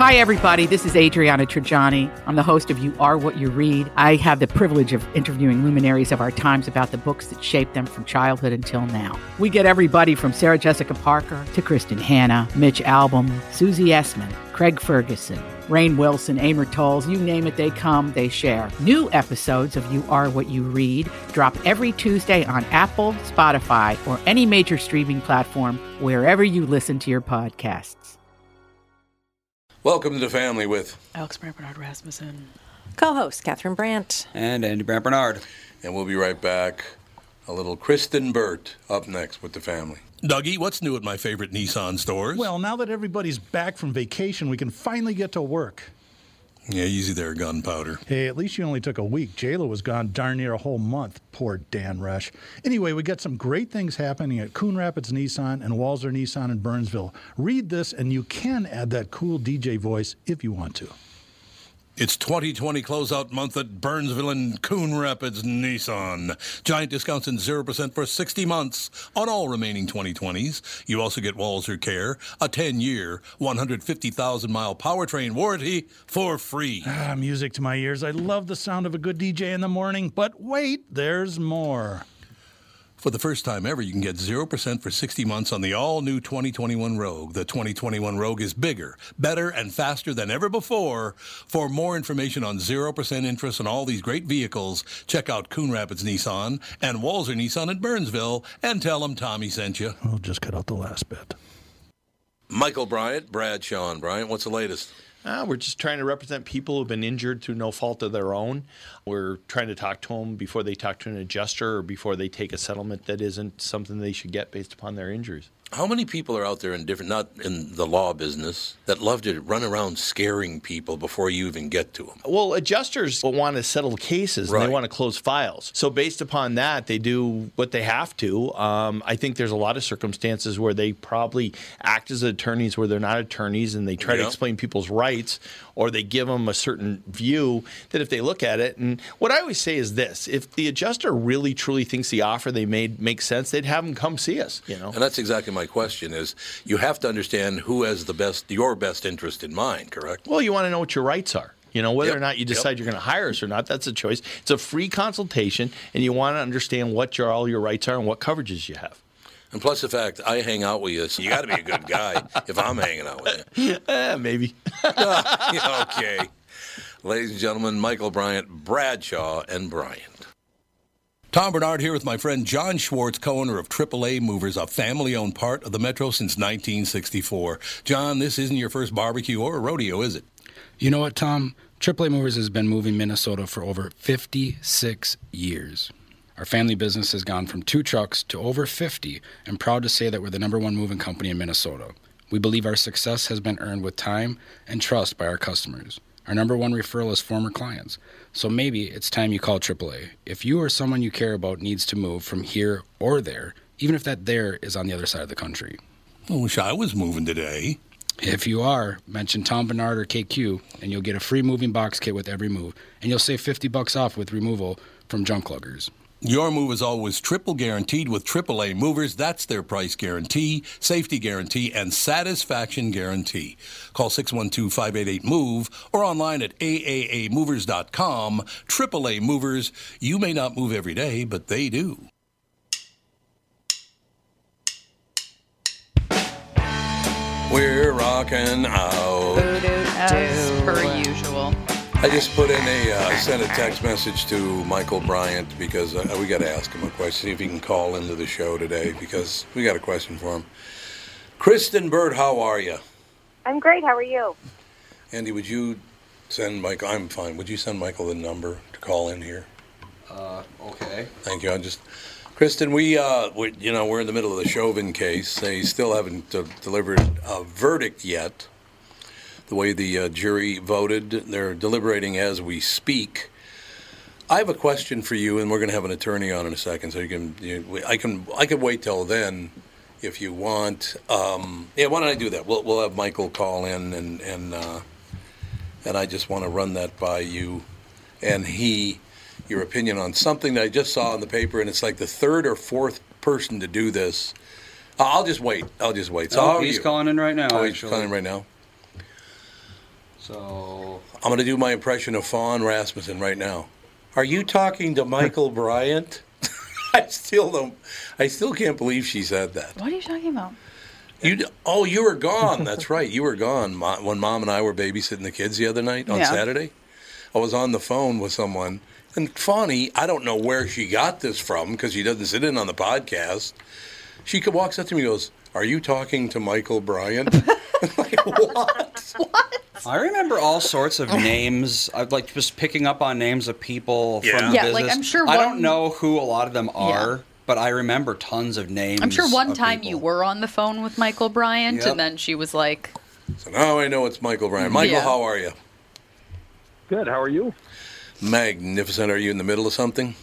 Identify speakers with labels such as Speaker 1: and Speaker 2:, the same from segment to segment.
Speaker 1: Hi, everybody. This is Adriana Trajani. I'm the host of You Are What You Read. I have the privilege of interviewing luminaries of our times about the books that shaped them from childhood until now. We get everybody from Sarah Jessica Parker to Kristen Hanna, Mitch Albom, Susie Essman, Craig Ferguson, Rainn Wilson, Amor Tolls, you name it, they come, they share. New episodes of You Are What You Read drop every Tuesday on Apple, Spotify, or any major streaming platform wherever you listen to your podcasts.
Speaker 2: Welcome to the family with
Speaker 3: Alex Brandt Bernard Rasmussen,
Speaker 4: co-host Catherine Brandt,
Speaker 5: and Andy Brandt Bernard.
Speaker 2: And we'll be right back. A little Kristen Burt up next with the family.
Speaker 6: Dougie, what's new at my favorite Nissan stores?
Speaker 7: Well, now that everybody's back from vacation, we can finally get to work.
Speaker 6: Yeah, easy there, gunpowder.
Speaker 7: Hey, at least you only took a week. J-Lo was gone darn near a whole month. Poor Dan Rush. Anyway, we got some great things happening at Coon Rapids Nissan and Walser Nissan in Burnsville. Read this, and you can add that cool DJ voice if you want to.
Speaker 6: It's 2020 closeout month at Burnsville and Coon Rapids Nissan. Giant discounts and 0% for 60 months on all remaining 2020s. You also get Walser Care, a 10-year, 150,000-mile powertrain warranty for free.
Speaker 7: Music to my ears. I love the sound of a good DJ in the morning, but wait, there's more.
Speaker 6: For the first time ever, you can get 0% for 60 months on the all-new 2021 Rogue. The 2021 Rogue is bigger, better, and faster than ever before. For more information on 0% interest on all these great vehicles, check out Coon Rapids Nissan and Walser Nissan in Burnsville and tell them Tommy sent you.
Speaker 7: We'll just cut out the last bit.
Speaker 2: Michael Bryant, Bradshaw and Bryant, what's the latest?
Speaker 8: We're just trying to represent people who've been injured through no fault of their own. We're trying to talk to them before they talk to an adjuster or before they take a settlement that isn't something they should get based upon their injuries.
Speaker 2: How many people are out there in different, not in the law business, that love to run around scaring people before you even get to them?
Speaker 8: Well, adjusters want to settle cases and they want to close files. So based upon that, they do what they have to. I think there's a lot of circumstances where they probably act as attorneys where they're not attorneys and they try to explain people's rights, or they give them a certain view that if they look at it. And what I always say is this: if the adjuster really truly thinks the offer they made makes sense, they'd have them come see us. And
Speaker 2: that's exactly my question is, you have to understand who has your best interest in mind, correct?
Speaker 8: Well, you want to know what your rights are. Whether or not you decide you're going to hire us or not, that's a choice. It's a free consultation, and you want to understand what all your rights are and what coverages you have.
Speaker 2: And plus the fact I hang out with you, so you got to be a good guy if I'm hanging out with you.
Speaker 8: Maybe.
Speaker 2: Okay. Ladies and gentlemen, Michael Bryant, Bradshaw and Bryant.
Speaker 6: Tom Bernard here with my friend John Schwartz, co-owner of AAA Movers, a family-owned part of the Metro since 1964. John, this isn't your first barbecue or a rodeo, is it?
Speaker 9: You know what, Tom? AAA Movers has been moving Minnesota for over 56 years. Our family business has gone from 2 trucks to over 50, and proud to say that we're the #1 moving company in Minnesota. We believe our success has been earned with time and trust by our customers. Our #1 referral is former clients. So maybe it's time you call AAA. If you or someone you care about needs to move from here or there, even if that there is on the other side of the country.
Speaker 6: I wish I was moving today.
Speaker 9: If you are, mention Tom Bernard or KQ, and you'll get a free moving box kit with every move, and you'll save $50 off with removal from junk luggers.
Speaker 6: Your move is always triple guaranteed with AAA Movers. That's their price guarantee, safety guarantee, and satisfaction guarantee. Call 612-588-MOVE or online at aaamovers.com. AAA Movers. You may not move every day, but they do.
Speaker 2: We're rocking out.
Speaker 3: As per usual.
Speaker 2: I just put in sent a text message to Michael Bryant because we got to ask him a question, see if he can call into the show today because we got a question for him. Kristen Burt, how are you?
Speaker 10: I'm great. How are you?
Speaker 2: Andy, would you send Michael? I'm fine. Would you send Michael the number to call in here?
Speaker 5: Okay.
Speaker 2: Thank you. Kristen, we're in the middle of the Chauvin case. They still haven't delivered a verdict yet. The way the jury voted, they're deliberating as we speak. I have a question for you, and we're going to have an attorney on in a second, so I can wait till then if you want. Why don't I do that? We'll have Michael call in, and I just want to run that by you, and your opinion on something that I just saw in the paper, and it's like the third or fourth person to do this. I'll just wait. So
Speaker 5: he's calling in right now.
Speaker 2: Oh, he's calling in right now.
Speaker 5: So
Speaker 2: I'm going to do my impression of Fawn Rasmussen right now. Are you talking to Michael Bryant? I still can't believe she said that.
Speaker 3: What are you talking about?
Speaker 2: You were gone. That's right. You were gone when Mom and I were babysitting the kids the other night on Saturday. I was on the phone with someone. And Fawny, I don't know where she got this from because she doesn't sit in on the podcast. She walks up to me and goes, "Are you talking to Michael Bryant?" I'm like, what?
Speaker 5: I remember all sorts of names. I'd like just picking up on names of people from the business.
Speaker 3: Like I'm sure
Speaker 5: I don't know who a lot of them are. Yeah. But I remember tons of names.
Speaker 3: I'm sure one time you were on the phone with Michael Bryant, and then she was like...
Speaker 2: So now I know it's Michael Bryant. Michael, how are you?
Speaker 11: Good. How are you?
Speaker 2: Magnificent. Are you in the middle of something?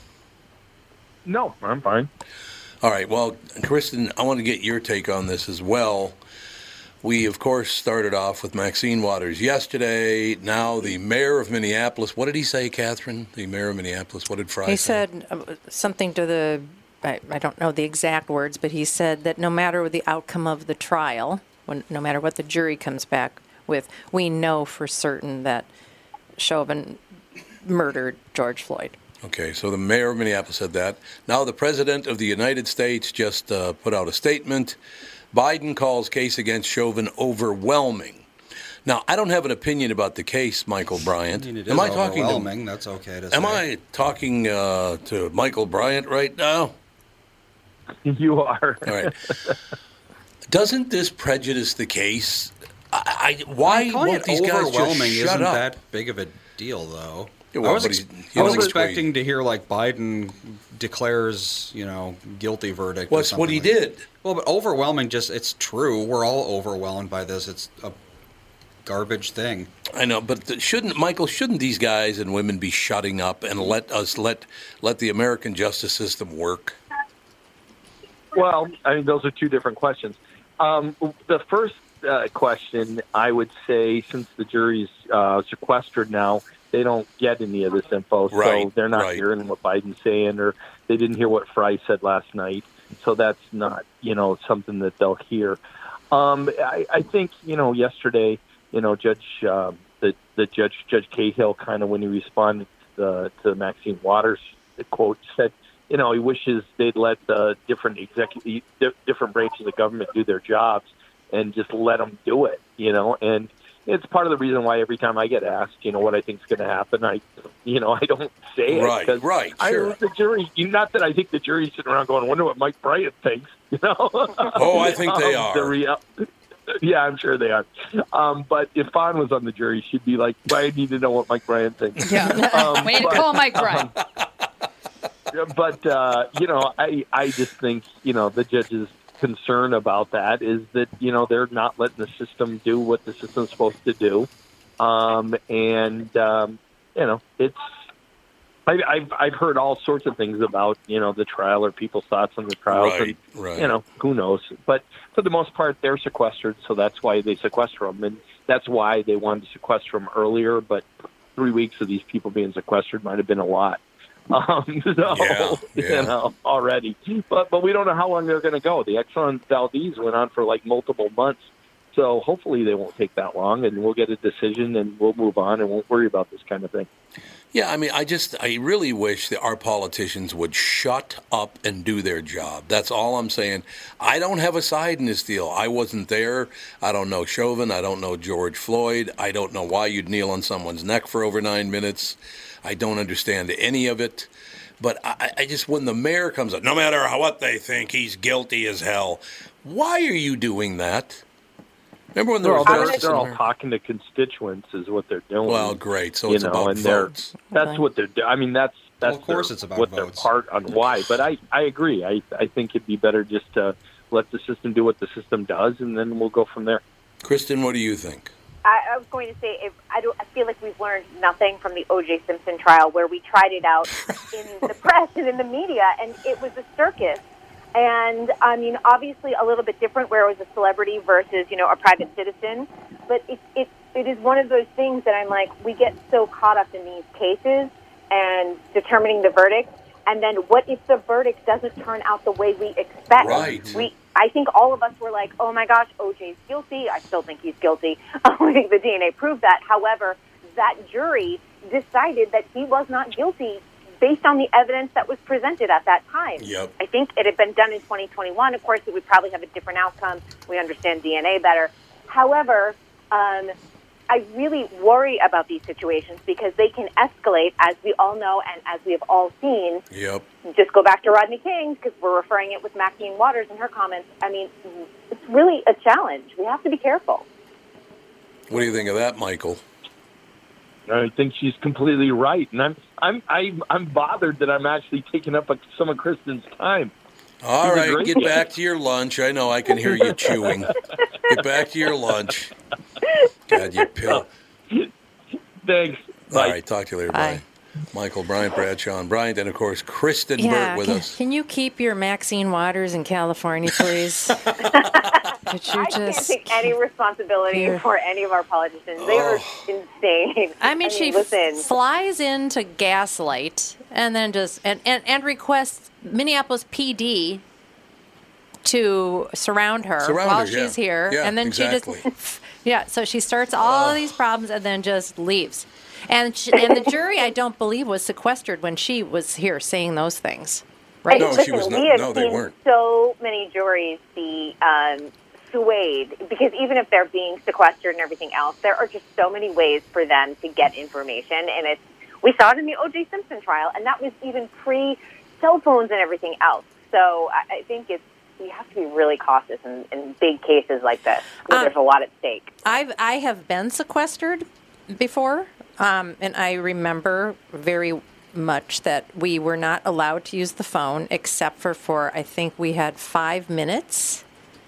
Speaker 11: No, I'm fine.
Speaker 2: All right. Well, Kristen, I want to get your take on this as well. We, of course, started off with Maxine Waters yesterday. Now the mayor of Minneapolis. What did he say, Catherine? The mayor of Minneapolis. What did Fry say?
Speaker 4: He said something to the... I don't know the exact words, but he said that no matter the outcome of the trial, no matter what the jury comes back with, we know for certain that Chauvin murdered George Floyd.
Speaker 2: Okay, so the mayor of Minneapolis said that. Now the president of the United States just put out a statement. Biden calls case against Chauvin overwhelming. Now, I don't have an opinion about the case, Michael Bryant.
Speaker 5: It is overwhelming. That's okay to say.
Speaker 2: Am I talking to Michael Bryant right now?
Speaker 11: You are.
Speaker 2: All right. Doesn't this prejudice the case? Why won't these guys just shut up?
Speaker 5: Isn't that big of a deal, though?
Speaker 2: Yeah, well,
Speaker 5: I was expecting to hear like Biden declares, guilty verdict.
Speaker 2: What's what he did?
Speaker 5: Well, but overwhelming. It's true. We're all overwhelmed by this. It's a garbage thing.
Speaker 2: I know, but shouldn't these guys and women be shutting up and let the American justice system work?
Speaker 11: Well, I mean, those are two different questions. The first question, I would say, since the jury's sequestered now, they don't get any of this info, so they're not hearing what Biden's saying, or they didn't hear what Fry said last night, so that's not, something that they'll hear. I think, yesterday, Judge Cahill, kind of when he responded to Maxine Waters' quote, said, he wishes they'd let the different branches of government do their jobs and just let them do it, and it's part of the reason why every time I get asked, what I think is going to happen, I don't say it.
Speaker 2: Right, sure.
Speaker 11: The jury, not that I think the jury's sitting around going, I wonder what Mike Bryant thinks,
Speaker 2: Oh, I think they are.
Speaker 11: Yeah, I'm sure they are. But if Fawn was on the jury, she'd be like, I need to know what Mike Bryant thinks.
Speaker 3: Yeah. Way to call Mike Bryant.
Speaker 11: But, I just think, the judge's concern about that is that, they're not letting the system do what the system's supposed to do. It's... I've heard all sorts of things about, the trial or people's thoughts on the trials.
Speaker 2: Right.
Speaker 11: Who knows? But for the most part, they're sequestered, so that's why they sequester them. And that's why they wanted to sequester them earlier, but 3 weeks of these people being sequestered might have been a lot. Already. But we don't know how long they're going to go. The Exxon Valdez went on for like multiple months. So hopefully they won't take that long, and we'll get a decision, and we'll move on and won't worry about this kind of thing.
Speaker 2: Yeah, I mean, I really wish that our politicians would shut up and do their job. That's all I'm saying. I don't have a side in this deal. I wasn't there. I don't know Chauvin. I don't know George Floyd. I don't know why you'd kneel on someone's neck for over 9 minutes. I don't understand any of it. But I just, when the mayor comes up, no matter what they think, he's guilty as hell. Why are you doing that? Remember when
Speaker 11: they're all talking to constituents is what they're doing.
Speaker 2: Well, great. So it's about votes.
Speaker 11: That's what they're doing. I mean, that's
Speaker 5: of course it's about
Speaker 11: what
Speaker 5: votes.
Speaker 11: Their part on why. But I agree. I think it'd be better just to let the system do what the system does, and then we'll go from there.
Speaker 2: Kristen, what do you think?
Speaker 10: I was going to say, I feel like we've learned nothing from the O.J. Simpson trial, where we tried it out in the press and in the media, and it was a circus. And, I mean, obviously a little bit different where it was a celebrity versus, a private citizen. But it is one of those things that I'm like, we get so caught up in these cases and determining the verdict. And then what if the verdict doesn't turn out the way we expect?
Speaker 2: Right.
Speaker 10: I think all of us were like, oh my gosh, OJ's guilty. I still think he's guilty. I think the DNA proved that. However, that jury decided that he was not guilty based on the evidence that was presented at that time.
Speaker 2: Yep.
Speaker 10: I think it had been done in 2021. Of course, it would probably have a different outcome. We understand DNA better. However, I really worry about these situations because they can escalate, as we all know and as we have all seen.
Speaker 2: Yep.
Speaker 10: Just go back to Rodney King, because we're referring it with Maxine Waters in her comments. I mean, it's really a challenge. We have to be careful.
Speaker 2: What do you think of that, Michael?
Speaker 11: I think she's completely right, and I'm bothered that I'm actually taking up some of Kristen's time.
Speaker 2: All right, get back to your lunch. I know I can hear you chewing. Get back to your lunch. God, you pill.
Speaker 11: Thanks.
Speaker 2: All right, talk to you later. Bye. Michael Bryant, Bradshaw and Bryant, and of course Kristen Burt with us.
Speaker 4: Can you keep your Maxine Waters in California, please?
Speaker 10: I can't take any responsibility for any of our politicians. They are insane.
Speaker 4: I mean, she flies into Gaslight and then just and requests Minneapolis PD to surround her while she's here, and then she just so she starts all of these problems and then just leaves. And the jury, I don't believe, was sequestered when she was here saying those things. Right?
Speaker 2: No, she was not. No, they weren't.
Speaker 10: So many juries be swayed because even if they're being sequestered and everything else, there are just so many ways for them to get information. And we saw it in the O.J. Simpson trial, and that was even pre-cell phones and everything else. So I think we have to be really cautious in big cases like this where there's a lot at stake.
Speaker 4: I have been sequestered before, and I remember very much that we were not allowed to use the phone except for I think we had 5 minutes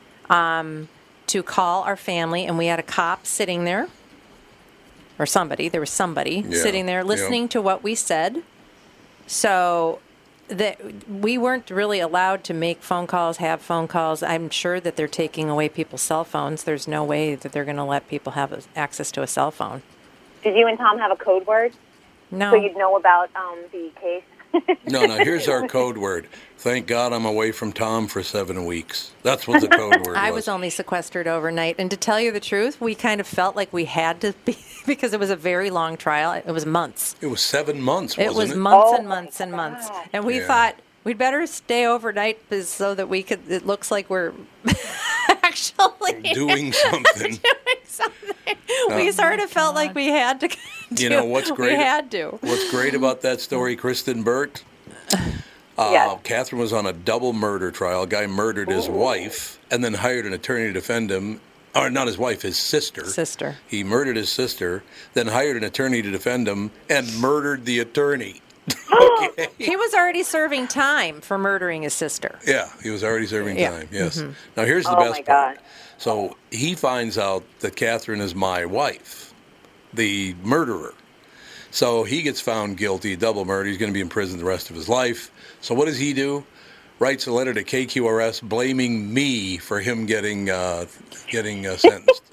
Speaker 4: to call our family, and we had a cop sitting there, or somebody. There was somebody sitting there listening to what we said. So we weren't really allowed to make phone calls, have phone calls. I'm sure that they're taking away people's cell phones. There's no way that they're going to let people have access to a cell phone.
Speaker 10: Did you and Tom have a code word?
Speaker 4: No.
Speaker 10: So you'd know about the case?
Speaker 2: No, here's our code word. Thank God I'm away from Tom for 7 weeks. That's what the code word was.
Speaker 4: I was only sequestered overnight. And to tell you the truth, we kind of felt like we had to be, because it was a very long trial. It was months.
Speaker 2: It was 7 months, wasn't it?
Speaker 4: It was months and months and months. And we thought we'd better stay overnight so that it looks like we're actually
Speaker 2: doing something.
Speaker 4: We sort of felt like we had to.
Speaker 2: You know what's great?
Speaker 4: We had to.
Speaker 2: What's great about that story, Kristen Burt? Catherine was on a double murder trial. A guy murdered his wife and then hired an attorney to defend him. Or not his wife, his sister. He murdered his sister, then hired an attorney to defend him and murdered the attorney. Okay.
Speaker 4: He was already serving time for murdering his sister.
Speaker 2: Yeah, he was already serving time, yes. Mm-hmm. Now, here's the best part. So he finds out that Catherine is my wife, the murderer. So he gets found guilty, double murder. He's going to be in prison the rest of his life. So what does he do? Writes a letter to KQRS blaming me for him getting sentenced.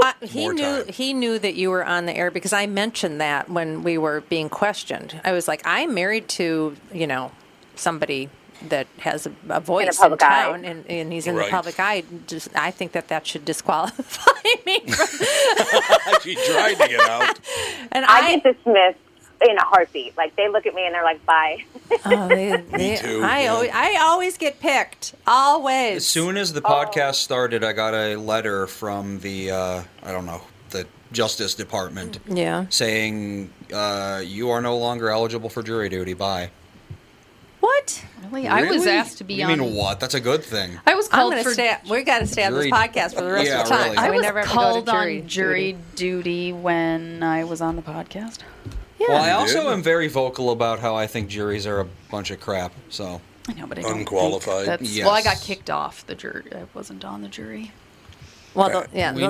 Speaker 4: He knew that you were on the air because I mentioned that when we were being questioned. I was like, I'm married to, somebody that has a voice in town, and he's in the public eye. I think that should disqualify me.
Speaker 2: She tried to get out.
Speaker 10: And I get dismissed in a heartbeat. Like, they look at me and they're like, bye.
Speaker 2: Me too.
Speaker 4: I always get picked. Always.
Speaker 5: As soon as the podcast started, I got a letter from the, the Justice Department.
Speaker 4: Yeah.
Speaker 5: Saying, you are no longer eligible for jury duty. Bye.
Speaker 4: What?
Speaker 3: Really? I was asked to be on.
Speaker 5: You mean what? That's a good thing.
Speaker 3: I was called
Speaker 4: we got to stay on this podcast for the rest of the time.
Speaker 5: Really.
Speaker 3: I was
Speaker 4: never
Speaker 3: called on jury duty when I was on the podcast.
Speaker 4: Yeah.
Speaker 5: Well, I also am very vocal about how I think juries are a bunch of crap. So
Speaker 3: I know, but I don't
Speaker 2: unqualified.
Speaker 3: Think
Speaker 5: yes.
Speaker 3: Well, I got kicked off the jury. I wasn't on the jury.
Speaker 4: Well,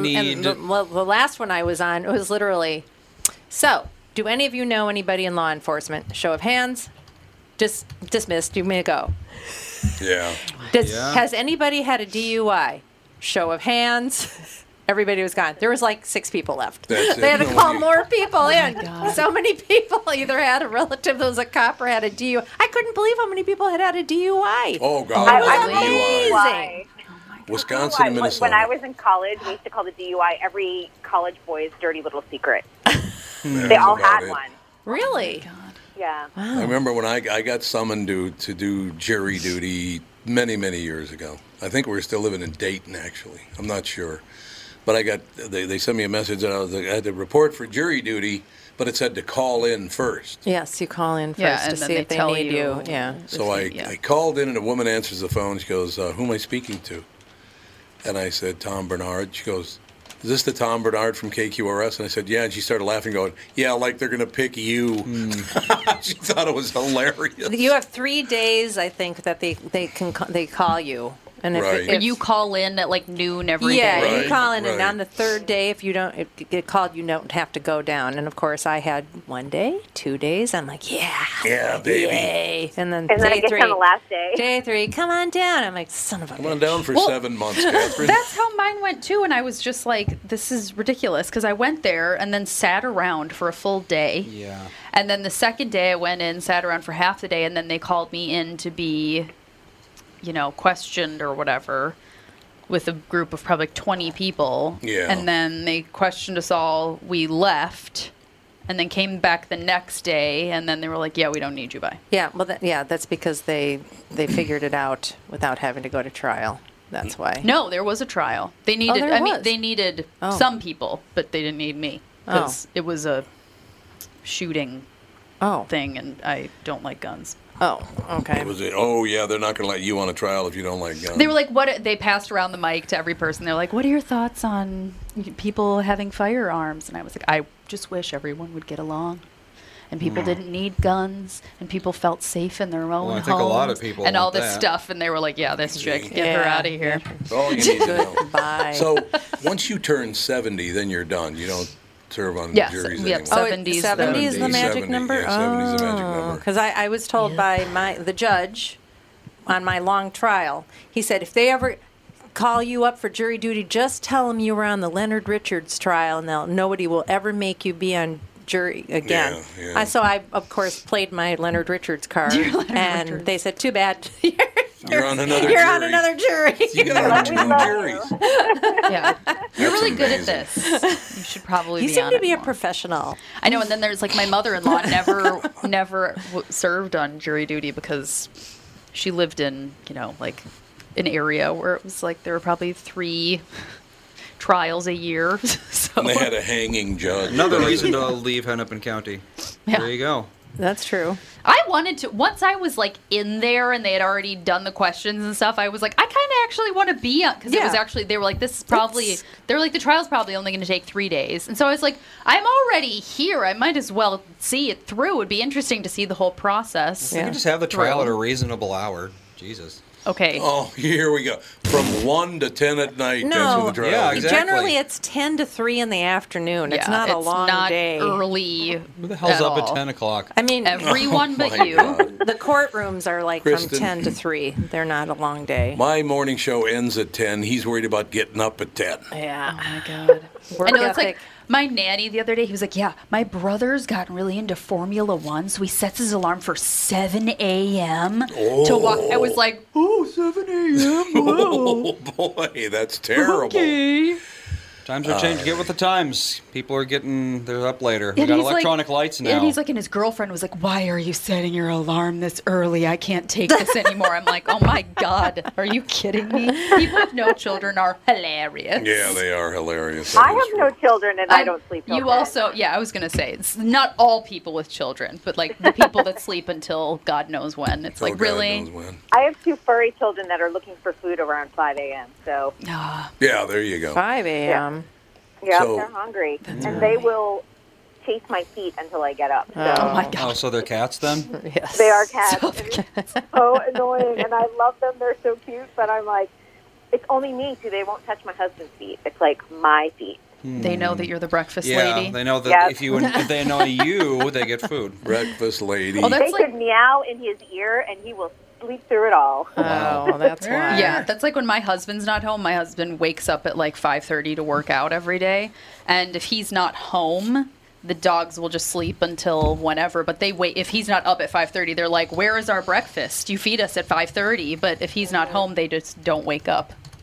Speaker 4: the last one I was on, it was literally. So, do any of you know anybody in law enforcement? Show of hands. Dismissed. You may go.
Speaker 2: Yeah.
Speaker 4: Has anybody had a DUI? Show of hands. Everybody was gone. There was like 6 people left. They had to call more people in. So many people either had a relative that was a cop or had a DUI. I couldn't believe how many people had a DUI.
Speaker 2: Oh, God.
Speaker 10: Amazing.
Speaker 2: Wisconsin and Minnesota.
Speaker 10: When I was in college, we used to call the DUI every college boy's dirty little secret. They all had one.
Speaker 4: Really?
Speaker 10: Yeah.
Speaker 2: I remember when I got summoned to do jury duty many, many years ago. I think we were still living in Dayton, actually. I'm not sure. But they sent me a message that I had to report for jury duty, but it said to call in first.
Speaker 4: Yes, you call in first to see if they need you. Yeah.
Speaker 2: So I called in, and a woman answers the phone. She goes, who am I speaking to? And I said, Tom Bernard. She goes, is this the Tom Bernard from KQRS? And I said, yeah. And she started laughing, going, yeah, like they're going to pick you. She thought it was hilarious.
Speaker 4: You have 3 days, I think, that they call you. And if
Speaker 3: you call in at like noon every day.
Speaker 4: Yeah, you call in, and on the third day, if you don't get called, you don't have to go down. And of course, I had 1 day, 2 days. I'm like, yeah,
Speaker 2: baby.
Speaker 4: Yay. And then
Speaker 10: I guess on the last day.
Speaker 4: Day 3, come on down. I'm like, son of a.
Speaker 2: Come on down for 7 months, Catherine.
Speaker 3: That's how mine went too, and I was just like, this is ridiculous, because I went there and then sat around for a full day.
Speaker 5: Yeah.
Speaker 3: And then the second day I went in, sat around for half the day, and then they called me in to be, questioned or whatever with a group of probably 20 people.
Speaker 2: Yeah.
Speaker 3: And then they questioned us all. We left and then came back the next day, and then they were like, yeah, we don't need you by.
Speaker 4: Yeah, well, that's because they figured it out without having to go to trial. That's why.
Speaker 3: No, there was a trial. They needed, they needed some people, but they didn't need me because it was a shooting thing, and I don't like guns.
Speaker 4: Oh, okay.
Speaker 2: They're not going to let you on a trial if you don't like guns.
Speaker 3: They were like, what? They passed around the mic to every person. They're like, what are your thoughts on people having firearms? And I was like, I just wish everyone would get along. And people didn't need guns, and people felt safe in their own homes.
Speaker 5: I think a lot of people
Speaker 3: and all
Speaker 5: want
Speaker 3: this
Speaker 5: that.
Speaker 3: stuff, and they were like, yeah, this chick, get her out of here.
Speaker 2: That's all you need to know.
Speaker 4: Goodbye.
Speaker 2: So once you turn 70, then you're done. You don't serve on juries anymore.
Speaker 3: 70
Speaker 4: is the magic number?
Speaker 2: Yeah, 70 is the magic number.
Speaker 4: Because I was told by the judge on my long trial, he said, if they ever call you up for jury duty, just tell them you were on the Leonard Richards trial, and nobody will ever make you be on jury again.
Speaker 2: Yeah.
Speaker 4: So I, of course, played my Leonard Richards card, and they said, too bad.
Speaker 2: You're on another
Speaker 4: You're
Speaker 2: jury.
Speaker 4: on another jury.
Speaker 2: You got 2 juries.
Speaker 3: Yeah. You're really good at
Speaker 2: amazing.
Speaker 3: this. You should probably
Speaker 4: You
Speaker 3: be
Speaker 4: seem
Speaker 3: on
Speaker 4: to
Speaker 3: it
Speaker 4: be a
Speaker 3: more.
Speaker 4: professional.
Speaker 3: I know, and then there's like my mother-in-law never served on jury duty because she lived in, like an area where it was like there were probably 3 trials a year. So
Speaker 2: And they had a hanging judge.
Speaker 5: Another reason to leave Hennepin County.
Speaker 3: Yeah.
Speaker 5: There you go.
Speaker 4: That's true.
Speaker 3: I wanted to, once I was like in there and they had already done the questions and stuff, I was like, I kind of actually want to be on, because it was actually, they were like, this is probably, they were like, the trial's probably only going to take 3 days. And so I was like, I'm already here. I might as well see it through. It would be interesting to see the whole process.
Speaker 5: You can just have the trial at a reasonable hour. Jesus.
Speaker 3: Okay.
Speaker 2: Oh, here we go. From 1 to 10 at night. That's when the trial
Speaker 5: Yeah,
Speaker 2: is.
Speaker 5: exactly.
Speaker 4: Generally, it's 10 to 3 in the afternoon. It's
Speaker 3: Yeah,
Speaker 4: not a long
Speaker 3: not
Speaker 4: day.
Speaker 3: early.
Speaker 5: Who the hell's
Speaker 3: at
Speaker 5: up
Speaker 3: all.
Speaker 5: at 10 o'clock?
Speaker 4: I mean,
Speaker 3: Everyone but
Speaker 2: my
Speaker 3: you.
Speaker 2: God.
Speaker 4: the courtrooms are like
Speaker 2: Kristen.
Speaker 4: from 10 to 3. They're not a long day.
Speaker 2: My morning show ends at 10. He's worried about getting up at 10.
Speaker 4: Yeah.
Speaker 3: Oh my God.
Speaker 4: Work
Speaker 3: I know, it's
Speaker 4: ethic.
Speaker 3: like my nanny the other day, he was like, yeah, my brother's gotten really into Formula One, so he sets his alarm for 7 a.m. to walk. I was like, oh, 7 a.m.
Speaker 2: Oh, boy, that's terrible.
Speaker 3: Okay.
Speaker 5: Times are changing. Get with the times. People are they're up later. We
Speaker 3: And
Speaker 5: got
Speaker 3: he's like-
Speaker 5: electronic lights now.
Speaker 3: And he's like, and his girlfriend was like, why are you setting your alarm this early? I can't take this anymore. I'm like, oh my God, are you kidding me? People with no children are hilarious.
Speaker 2: Yeah, they are hilarious.
Speaker 10: I have no children, and I don't sleep till
Speaker 3: You
Speaker 10: 10.
Speaker 3: also, yeah, I was going to say, it's not all people with children, but like the people that sleep until God knows when. It's like,
Speaker 2: God
Speaker 3: really?
Speaker 2: knows when.
Speaker 10: I have 2 furry children that are looking for food around 5 a.m. So,
Speaker 3: Ah,
Speaker 2: Yeah, there you go.
Speaker 4: 5 a.m.
Speaker 10: yeah,
Speaker 2: So-
Speaker 10: they're hungry. And they will chase my feet until I get up. So.
Speaker 3: oh my God.
Speaker 5: Oh, so they're cats then?
Speaker 4: Yes.
Speaker 10: They are cats. And it's so annoying, and I love them. They're so cute, but I'm like, it's only me too. They won't touch my husband's feet. It's like my feet.
Speaker 3: They know that you're the breakfast
Speaker 5: Yeah,
Speaker 3: lady.
Speaker 5: they know that
Speaker 10: Yes.
Speaker 5: if they annoy you, they get food.
Speaker 2: Breakfast lady.
Speaker 3: Oh,
Speaker 10: They
Speaker 3: that's like,
Speaker 10: could meow in his ear, and he will sleep through it all.
Speaker 4: Oh, that's why.
Speaker 3: yeah, that's like when my husband's not home. My husband wakes up at like 5:30 to work out every day, and if he's not home, the dogs will just sleep until whenever. But they wait. If he's not up at 5:30, they're like, "Where is our breakfast? You feed us at 5:30." But if he's not home, they just don't wake up.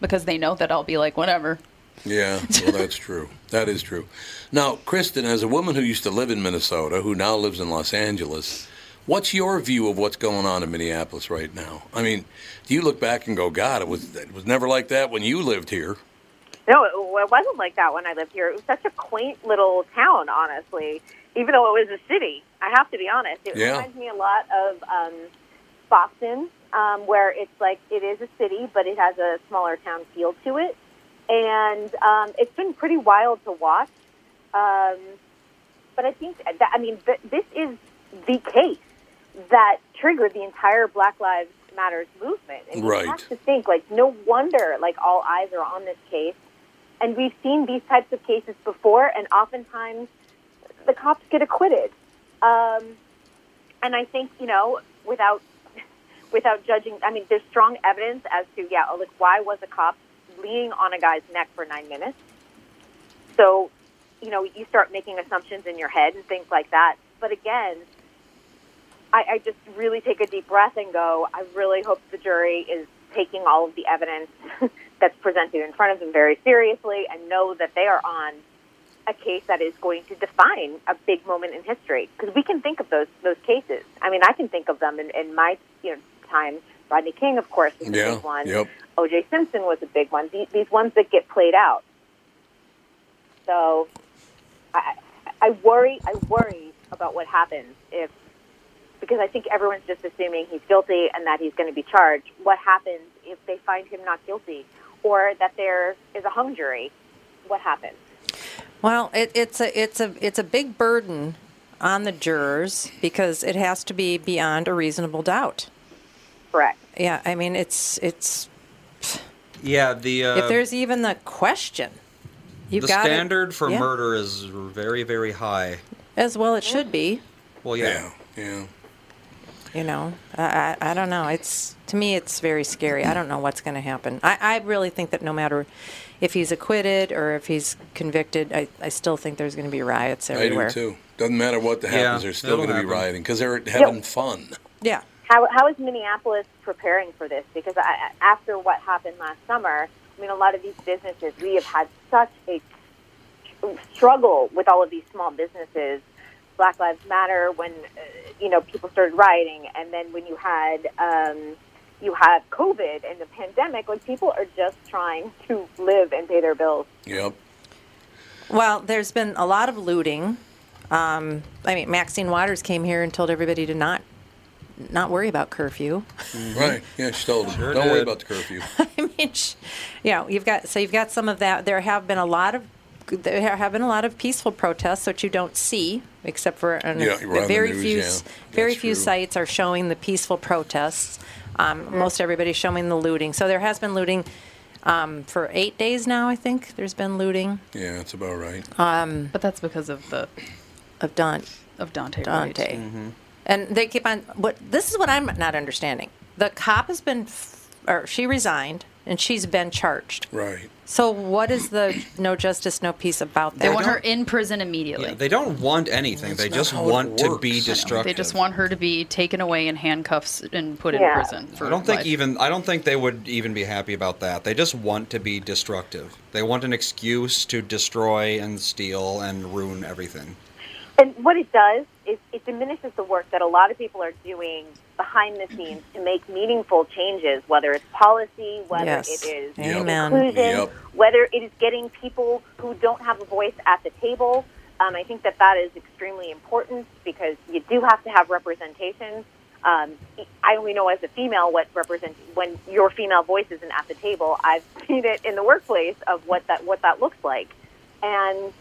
Speaker 3: because they know that I'll be like, whatever.
Speaker 2: Yeah, well, that's true. That is true. Now, Kristen, as a woman who used to live in Minnesota, who now lives in Los Angeles, what's your view of what's going on in Minneapolis right now? I mean, do you look back and go, God, it was never like that when you lived here?
Speaker 10: No, it wasn't like that when I lived here. It was such a quaint little town, honestly, even though it was a city. I have to be honest. It reminds me a lot of Boston, where it's like it is a city, but it has a smaller town feel to it. And it's been pretty wild to watch. But I think this is the case that triggered the entire Black Lives Matter movement. And you have to think, like, no wonder, like, all eyes are on this case. And we've seen these types of cases before, and oftentimes the cops get acquitted. And I think, without judging, I mean, there's strong evidence as to, like, why was a cop leaning on a guy's neck for 9 minutes? So, you start making assumptions in your head and things like that. But again, I just really take a deep breath and go, I really hope the jury is taking all of the evidence that's presented in front of them very seriously and know that they are on a case that is going to define a big moment in history. Because we can think of those cases. I mean, I can think of them in my time. Rodney King, of course, was a big one.
Speaker 2: Yep.
Speaker 10: O.J. Simpson was a big one. These ones that get played out. So I worry about what happens because I think everyone's just assuming he's guilty and that he's going to be charged. What happens if they find him not guilty, or that there is a hung jury? What happens?
Speaker 4: Well, it's a big burden on the jurors because it has to be beyond a reasonable doubt.
Speaker 10: Correct.
Speaker 4: Yeah, I mean it's.
Speaker 5: Yeah,
Speaker 4: if there's even the question,
Speaker 5: the standard for murder is very, very high.
Speaker 4: As well, it should be.
Speaker 5: Well, yeah.
Speaker 4: I don't know. To me, it's very scary. I don't know what's going to happen. I really think that no matter if he's acquitted or if he's convicted, I still think there's going to be riots everywhere.
Speaker 2: I do too. Doesn't matter what happens, there's still going to be rioting because they're having fun.
Speaker 4: Yeah.
Speaker 10: How is Minneapolis preparing for this? Because after what happened last summer, I mean, a lot of these businesses, we have had such a struggle with all of these small businesses. Black Lives Matter, when people started rioting, and then when you had COVID and the pandemic, like people are just trying to live and pay their bills.
Speaker 2: Yep.
Speaker 4: Well, there's been a lot of looting. Maxine Waters came here and told everybody to not worry about curfew.
Speaker 2: Mm-hmm. Right. Yeah, she told them, don't worry about the curfew.
Speaker 4: I mean, you've got some of that. There have been a lot of peaceful protests that you don't see, except for very few sites are showing the peaceful protests. Most everybody's showing the looting. So there has been looting for 8 days now. I think there's been looting.
Speaker 2: Yeah, that's about right.
Speaker 3: But that's because of
Speaker 4: Daunte.
Speaker 3: Right.
Speaker 4: Mm-hmm. And they keep on. This is what I'm not understanding. The cop has been, she resigned, and she's been charged.
Speaker 2: Right.
Speaker 4: So what is the no justice, no peace about that?
Speaker 3: They want her in prison immediately.
Speaker 5: Yeah, they don't want anything. They just want to be destructive.
Speaker 3: They just want her to be taken away in handcuffs and put in prison.
Speaker 5: I don't think they would even be happy about that. They just want to be destructive. They want an excuse to destroy and steal and ruin everything.
Speaker 10: And what it does is it diminishes the work that a lot of people are doing behind the scenes to make meaningful changes, whether it's policy, whether it is inclusion, whether it is getting people who don't have a voice at the table. I think that is extremely important because you do have to have representation. I only know as a female when your female voice isn't at the table. I've seen it in the workplace of what that looks like. And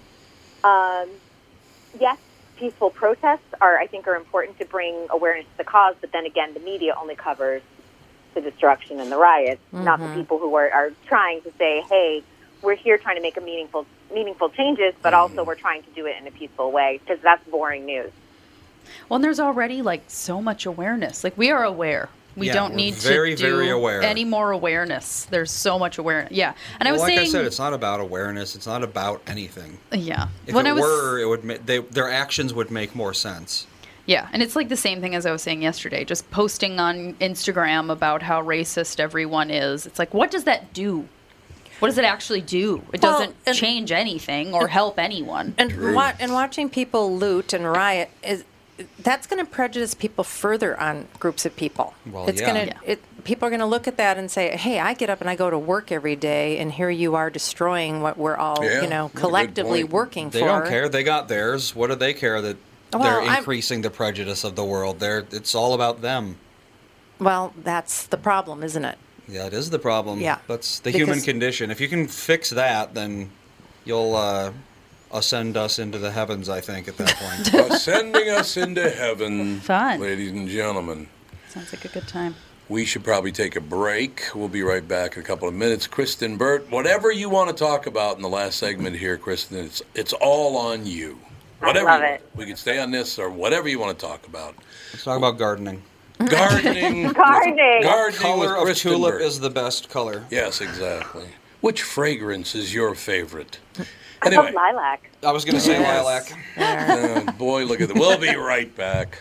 Speaker 10: yes, peaceful protests are important to bring awareness to the cause, but then again, the media only covers the destruction and the riots, not the people who are trying to say, hey, we're here trying to make a meaningful changes, but also we're trying to do it in a peaceful way, because that's boring news.
Speaker 3: Well, and there's already so much awareness. We are aware. We don't need to do any more awareness. There's so much awareness. Yeah. And I was saying,
Speaker 5: I said, it's not about awareness. It's not about anything.
Speaker 3: Yeah.
Speaker 5: If their actions would make more sense.
Speaker 3: Yeah. And it's the same thing as I was saying yesterday, just posting on Instagram about how racist everyone is. It's what does that do? What does it actually do? It doesn't change anything or help anyone.
Speaker 4: And watching people loot and riot that's going to prejudice people further on groups of people.
Speaker 5: Well,
Speaker 4: People are going to look at that and say, "Hey, I get up and I go to work every day, and here you are destroying what we're all, collectively working for."
Speaker 5: They don't care. They got theirs. What do they care that they're increasing the prejudice of the world? It's all about them.
Speaker 4: Well, that's the problem, isn't it?
Speaker 5: Yeah, it is the problem.
Speaker 4: Yeah,
Speaker 5: that's the human condition. If you can fix that, then you'll ascend us into the heavens, I think, at that point.
Speaker 2: Ascending us into heaven,
Speaker 3: fun,
Speaker 2: ladies and gentlemen.
Speaker 3: Sounds like a good time.
Speaker 2: We should probably take a break. We'll be right back in a couple of minutes. Kristen, Burt, whatever you want to talk about in the last segment here, Kristen, it's all on you. Whatever
Speaker 10: I love it.
Speaker 2: We can stay on this or whatever you want to talk about.
Speaker 5: Let's talk about gardening.
Speaker 2: Gardening.
Speaker 5: What color of tulip is the best color?
Speaker 2: Yes, exactly. Which fragrance is your favorite?
Speaker 10: I love lilac.
Speaker 5: I was going to say lilac.
Speaker 2: Boy, look at that. We'll be right back.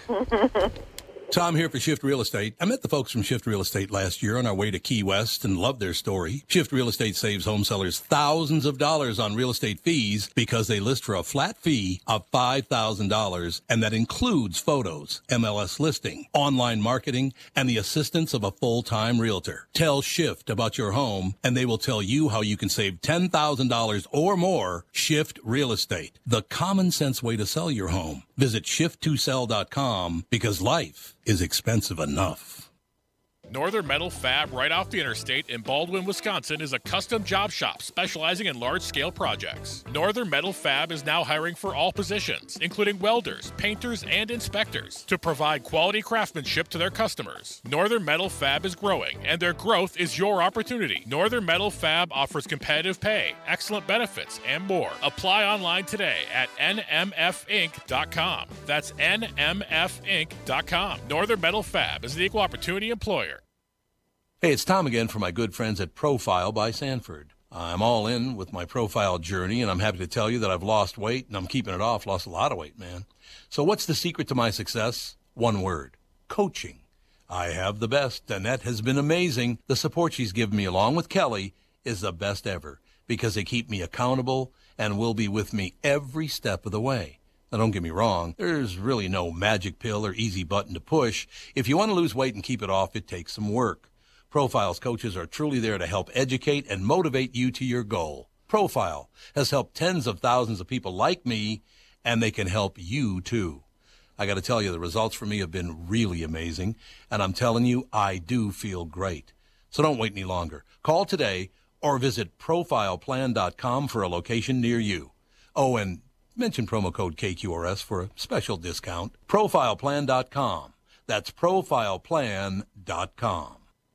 Speaker 6: Tom here for Shift Real Estate. I met the folks from Shift Real Estate last year on our way to Key West and loved their story. Shift Real Estate saves home sellers thousands of dollars on real estate fees because they list for a flat fee of $5,000, and that includes photos, MLS listing, online marketing, and the assistance of a full-time realtor. Tell Shift about your home, and they will tell you how you can save $10,000 or more. Shift Real Estate, the common sense way to sell your home. Visit shift2sell.com because life is expensive enough.
Speaker 12: Northern Metal Fab, right off the interstate in Baldwin, Wisconsin, is a custom job shop specializing in large-scale projects. Northern Metal Fab is now hiring for all positions, including welders, painters, and inspectors, to provide quality craftsmanship to their customers. Northern Metal Fab is growing, and their growth is your opportunity. Northern Metal Fab offers competitive pay, excellent benefits, and more. Apply online today at nmfinc.com. That's nmfinc.com. Northern Metal Fab is the equal opportunity employer.
Speaker 6: Hey, it's Tom again for my good friends at Profile by Sanford. I'm all in with my profile journey, and I'm happy to tell you that I've lost weight, and I'm keeping it off. Lost a lot of weight, man. So what's the secret to my success? One word: coaching. I have the best. Annette has been amazing. The support she's given me, along with Kelly, is the best ever because they keep me accountable and will be with me every step of the way. Now, don't get me wrong. There's really no magic pill or easy button to push. If you want to lose weight and keep it off, it takes some work. Profile's coaches are truly there to help educate and motivate you to your goal. Profile has helped tens of thousands of people like me, and they can help you too. I got to tell you, the results for me have been really amazing, and I'm telling you, I do feel great. So don't wait any longer. Call today or visit profileplan.com for a location near you. Oh, and mention promo code KQRS for a special discount. Profileplan.com. That's profileplan.com.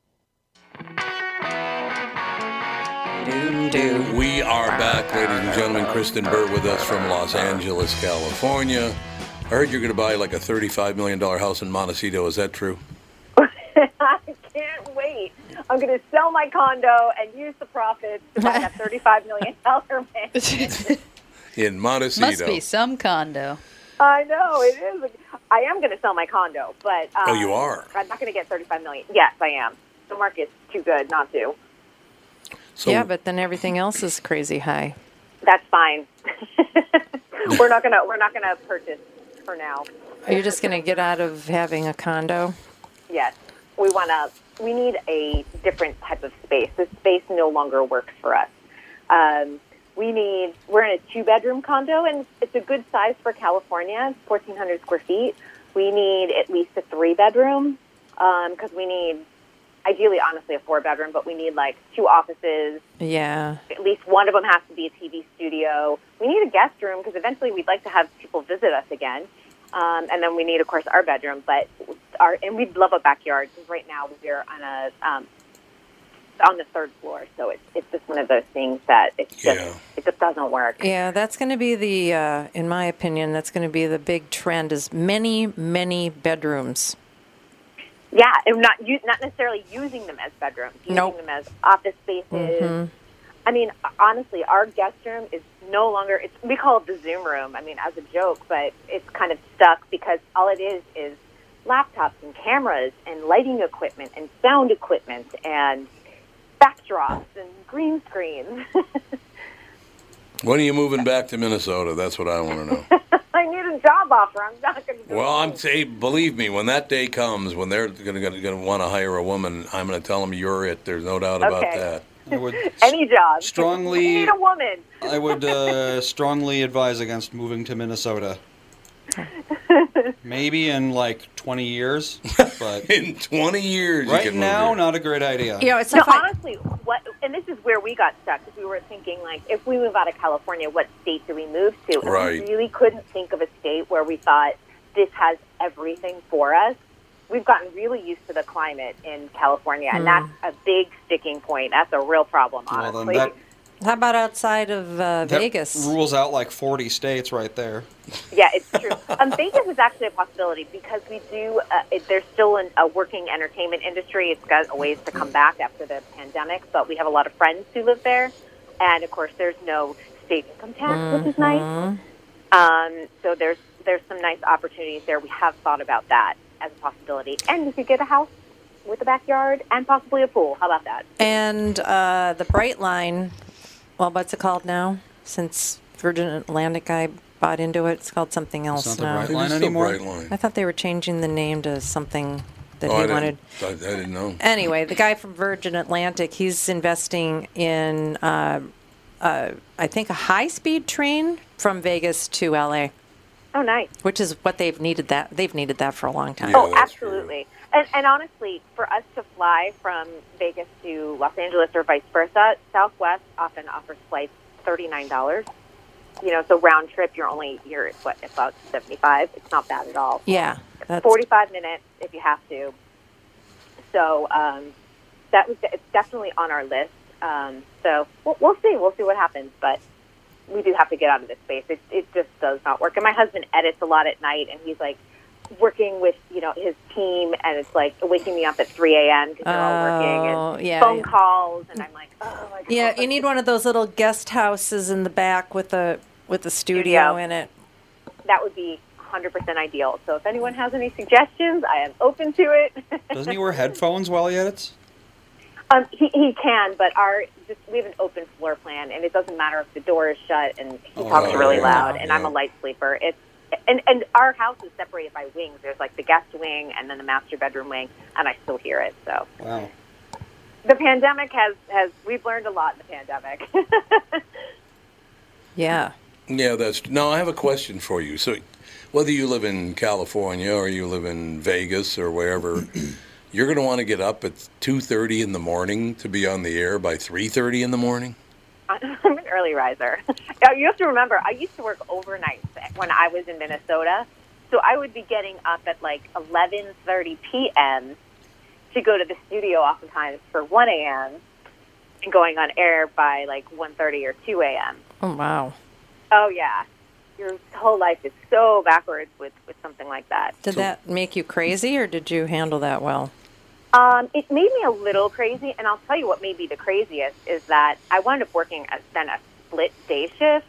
Speaker 2: We are back, ladies and gentlemen. Kristen Burt with us from Los Angeles, California. I heard you're going to buy like a $35 million house in Montecito. Is that true?
Speaker 10: I can't wait. I'm going to sell my condo and use the profits to buy that $35 million mansion.
Speaker 2: In Montecito.
Speaker 3: Must be some condo.
Speaker 10: I know, it is. I am going to sell my condo, but...
Speaker 2: oh, you are?
Speaker 10: I'm not going to get $35 million. Yes, I am. The market's too good not to.
Speaker 4: So, yeah, but then everything else is crazy high.
Speaker 10: That's fine. We're not gonna purchase for now.
Speaker 4: Are you just gonna get out of having a condo?
Speaker 10: Yes, we need a different type of space. This space no longer works for us. We're in a 2-bedroom condo, and it's a good size for California. It's 1,400 square feet. We need at least a 3-bedroom because we need, ideally, honestly, a 4-bedroom, but we need like 2 offices.
Speaker 4: Yeah.
Speaker 10: At least one of them has to be a TV studio. We need a guest room because eventually we'd like to have people visit us again. And then we need, of course, our bedroom. And we'd love a backyard because right now we're on the 3rd floor, so it's just one of those things that it just doesn't work.
Speaker 4: Yeah, that's going to be in my opinion, that's going to be the big trend is many, many bedrooms.
Speaker 10: Yeah, and not necessarily using them as bedrooms, using them as office spaces. Mm-hmm. I mean, honestly, our guest room is no longer, we call it the Zoom room, I mean, as a joke, but it's kind of stuck because all it is laptops and cameras and lighting equipment and sound equipment, and backdrops and green screens.
Speaker 2: When are you moving back to Minnesota? That's what I want to know.
Speaker 10: I need a job offer. I'm not going to go.
Speaker 2: Well, I'm saying, believe me, when that day comes, when they're going to want to hire a woman, I'm going to tell them you're it. There's no doubt about that.
Speaker 5: I would
Speaker 10: Any job.
Speaker 5: strongly
Speaker 10: We need a woman.
Speaker 5: I would strongly advise against moving to Minnesota. Maybe in like 20 years, but
Speaker 2: in 20 years,
Speaker 5: right
Speaker 2: you can
Speaker 5: now,
Speaker 2: move here.
Speaker 5: not a great idea.
Speaker 4: You know, it's
Speaker 10: No,
Speaker 4: so fun.
Speaker 10: honestly, and this is where we got stuck, because we were thinking, like, if we move out of California, what state do we move to? And
Speaker 2: Right.
Speaker 10: we really couldn't think of a state where we thought this has everything for us. We've gotten really used to the climate in California, and that's a big sticking point. That's a real problem,
Speaker 5: Well,
Speaker 10: honestly.
Speaker 5: then
Speaker 4: How about outside of
Speaker 5: that
Speaker 4: Vegas?
Speaker 5: rules out like 40 states right there.
Speaker 10: Yeah, it's true. Vegas is actually a possibility because we do. There's still a working entertainment industry. It's got a ways to come back after the pandemic, but we have a lot of friends who live there, and of course, there's no state income tax, which is nice. So there's some nice opportunities there. We have thought about that as a possibility, and we could get a house with a backyard and possibly a pool. How about that?
Speaker 4: And the Bright Line, well, what's it called now? Since Virgin Atlantic, I bought into it. It's called something else
Speaker 5: It's not
Speaker 4: now.
Speaker 5: the Bright Line anymore?
Speaker 2: Bright Line.
Speaker 4: I thought they were changing the name to something that
Speaker 2: Oh,
Speaker 4: he wanted.
Speaker 2: I didn't know.
Speaker 4: Anyway, the guy from Virgin Atlantic, he's investing in, I think, a high-speed train from Vegas to LA.
Speaker 10: Oh, nice.
Speaker 4: Which is what they've needed that for a long time.
Speaker 10: Oh, absolutely. And honestly, for us to fly from Vegas to Los Angeles or vice versa, Southwest often offers flights $39. You know, so round trip, you're about 75. It's not bad at all.
Speaker 4: Yeah.
Speaker 10: 45 minutes if you have to. So it's definitely on our list. So we'll see. We'll see what happens. But we do have to get out of this space. It just does not work. And my husband edits a lot at night, and he's like working with his team, and it's like waking me up at 3 a.m. because they're all working, and phone calls, and I'm like, oh my God.
Speaker 4: Yeah, you need one of those little guest houses in the back with a studio in it.
Speaker 10: That would be 100% ideal. So if anyone has any suggestions, I am open to it.
Speaker 5: Doesn't he wear headphones while he edits?
Speaker 10: He can, but we have an open floor plan, and it doesn't matter if the door is shut, and he talks really loud, and I'm a light sleeper. And our house is separated by wings. There's like the guest wing and then the master bedroom wing, and I still hear it. So
Speaker 5: wow.
Speaker 10: The pandemic we've learned a lot in the pandemic.
Speaker 4: Yeah.
Speaker 2: Yeah, now I have a question for you. So whether you live in California or you live in Vegas or wherever, you're going to want to get up at 2:30 in the morning to be on the air by 3:30 in the morning?
Speaker 10: I'm an early riser. You have to remember, I used to work overnight when I was in Minnesota, so I would be getting up at like 11:30 p.m. to go to the studio oftentimes for 1 a.m. and going on air by like 1:30 or 2 a.m.
Speaker 4: Oh, wow.
Speaker 10: Oh, yeah. Your whole life is so backwards with something like that.
Speaker 4: Did that make you crazy, or did you handle that well?
Speaker 10: It made me a little crazy, and I'll tell you what made me the craziest is that I wound up working then a split day shift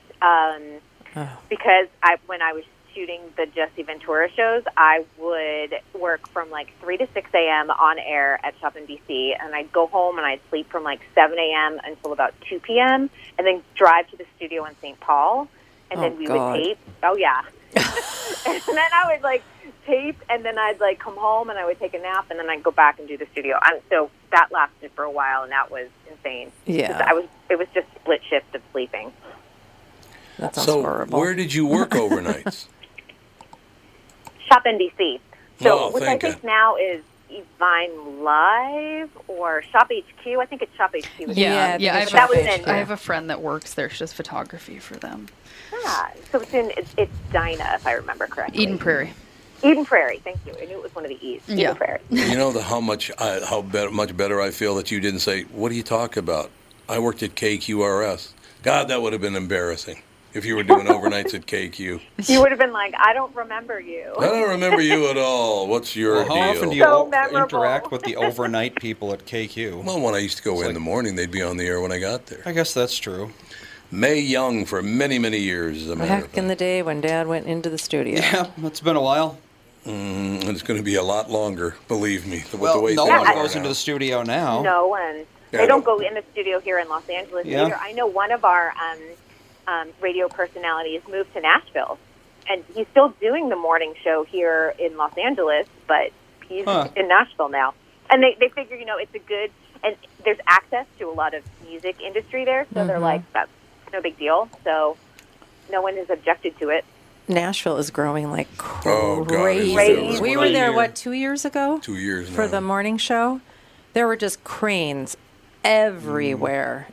Speaker 10: because when I was shooting the Jesse Ventura shows, I would work from like 3 to 6 a.m. on air at Shop in D.C., and I'd go home and I'd sleep from like 7 a.m. until about 2 p.m., and then drive to the studio in St. Paul, and then we would tape. Oh, yeah. And then I would like tape, and then I'd like come home and I would take a nap, and then I'd go back and do the studio. And so that lasted for a while, and that was insane.
Speaker 4: Yeah.
Speaker 10: It was just split shift of sleeping.
Speaker 4: That sounds horrible.
Speaker 2: Where did you work overnights?
Speaker 10: Shop NBC. So,
Speaker 2: Oh,
Speaker 10: which I
Speaker 2: thank
Speaker 10: think
Speaker 2: God.
Speaker 10: now is Vine Live or Shop HQ. I think it's Shop HQ.
Speaker 3: Yeah.
Speaker 10: I
Speaker 3: I have a friend that works there. She does photography for them.
Speaker 10: Yeah. So it's Dinah, if I remember correctly.
Speaker 3: Eden Prairie.
Speaker 10: Eden Prairie. Thank you. I knew it was one of the E's.
Speaker 3: Yeah.
Speaker 10: Eden Prairie.
Speaker 2: You know how much better I feel that you didn't say, what do you talk about? I worked at KQRS. God, that would have been embarrassing if you were doing overnights at KQ.
Speaker 10: You would have been like, I don't remember you.
Speaker 2: I don't remember you at all. What's your
Speaker 5: How
Speaker 2: deal?
Speaker 5: often do you interact with the overnight people at KQ?
Speaker 2: Well, when I used to go in the morning, they'd be on the air when I got there.
Speaker 5: I guess that's true.
Speaker 2: May Young for many, many years, as a matter of fact.
Speaker 4: Back in the day when Dad went into the studio.
Speaker 5: Yeah, it's been a while.
Speaker 2: And it's going to be a lot longer, believe me.
Speaker 5: Well,
Speaker 2: the way
Speaker 5: no
Speaker 2: things
Speaker 5: one
Speaker 2: are
Speaker 5: goes
Speaker 2: now.
Speaker 5: into the studio now.
Speaker 10: No one. They don't go in the studio here in Los Angeles either. I know one of our radio personalities moved to Nashville, and he's still doing the morning show here in Los Angeles, but he's in Nashville now. And they figure, it's a good, and there's access to a lot of music industry there, so they're like, that's no big deal. So no one has objected to it.
Speaker 4: Nashville is growing like crazy.
Speaker 2: Oh, God,
Speaker 4: we were there, 2 years ago?
Speaker 2: 2 years
Speaker 4: for
Speaker 2: now.
Speaker 4: the morning show. There were just cranes everywhere.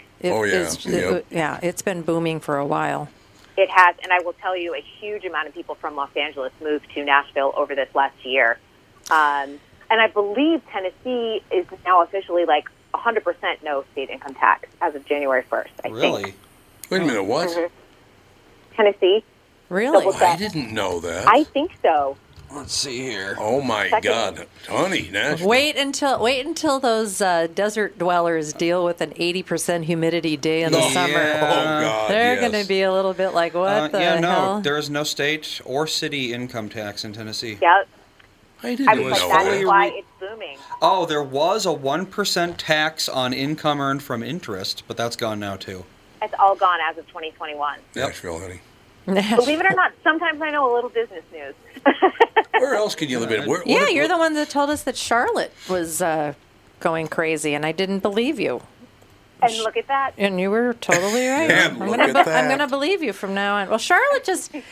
Speaker 4: It's been booming for a while.
Speaker 10: It has, and I will tell you, a huge amount of people from Los Angeles moved to Nashville over this last year. And I believe Tennessee is now officially like 100% no state income tax as of January 1st, I think.
Speaker 2: Wait a minute, what?
Speaker 10: Tennessee.
Speaker 4: Really?
Speaker 2: I didn't know that.
Speaker 10: I think so.
Speaker 5: Let's see here.
Speaker 2: Oh my God, honey, Nashville.
Speaker 4: Wait until those desert dwellers deal with an 80% humidity day in the summer.
Speaker 2: Oh God,
Speaker 4: they're going to be a little bit like, what the hell?
Speaker 5: There is no state or city income tax in Tennessee.
Speaker 10: Yep.
Speaker 2: I didn't know that.
Speaker 10: That's why it's booming.
Speaker 5: Oh, there was a 1% tax on income earned from interest, but that's gone now too.
Speaker 10: It's all gone as of 2021.
Speaker 2: Nashville, honey.
Speaker 10: Believe it or not, sometimes I know a little business news.
Speaker 2: Where else can you live in?
Speaker 4: You're the one that told us that Charlotte was going crazy, and I didn't believe you.
Speaker 10: And look at that.
Speaker 4: And you were totally right. I'm going to believe you from now on. Well, Charlotte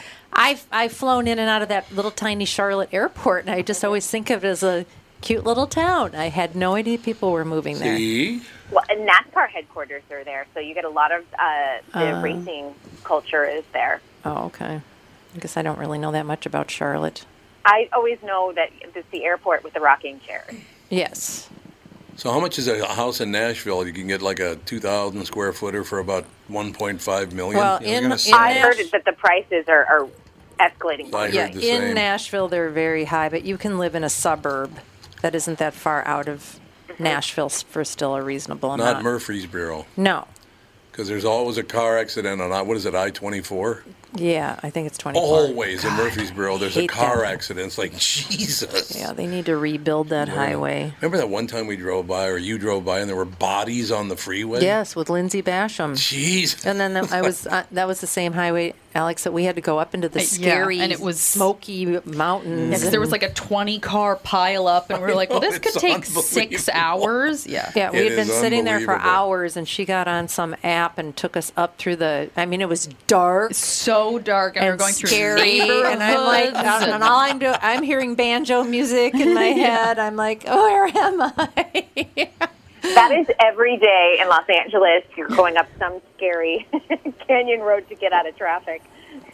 Speaker 4: I've flown in and out of that little tiny Charlotte airport, and I just always think of it as a cute little town. I had no idea people were moving there.
Speaker 10: Well, and NASCAR headquarters are there, so you get a lot of the racing culture is there.
Speaker 4: Oh, okay. I guess I don't really know that much about Charlotte.
Speaker 10: I always know that it's the airport with the rocking chairs.
Speaker 4: Yes.
Speaker 2: So how much is a house in Nashville? You can get like a 2,000 square footer for about $1.5 million.
Speaker 4: Well,
Speaker 10: I heard that the prices are escalating.
Speaker 4: In Nashville they're very high, but you can live in a suburb that isn't that far out of Nashville for still a reasonable amount.
Speaker 2: Not Murfreesboro.
Speaker 4: No.
Speaker 2: Because there's always a car accident on, I-24?
Speaker 4: Yeah, I think it's 24.
Speaker 2: Always in Murfreesboro, there's a car accident. It's like, Jesus.
Speaker 4: Yeah, they need to rebuild that highway.
Speaker 2: Remember that one time we drove by, or you drove by, and there were bodies on the freeway?
Speaker 4: Yes, with Lindsay Basham.
Speaker 2: Jeez.
Speaker 4: And then that was the same highway, Alex, that we had to go up into the scary,
Speaker 3: and it was
Speaker 4: smoky mountains.
Speaker 3: Because there was like a 20-car pile up, and we were like, well, this could take 6 hours.
Speaker 4: Yeah, we had been sitting there for hours, and she got on some app and took us up through it was dark.
Speaker 3: So dark, and we're going through
Speaker 4: neighborhoods. And I'm like, and all I'm hearing banjo music in my head. I'm like, where am I?
Speaker 10: That is every day in Los Angeles. You're going up some scary canyon road to get out of traffic.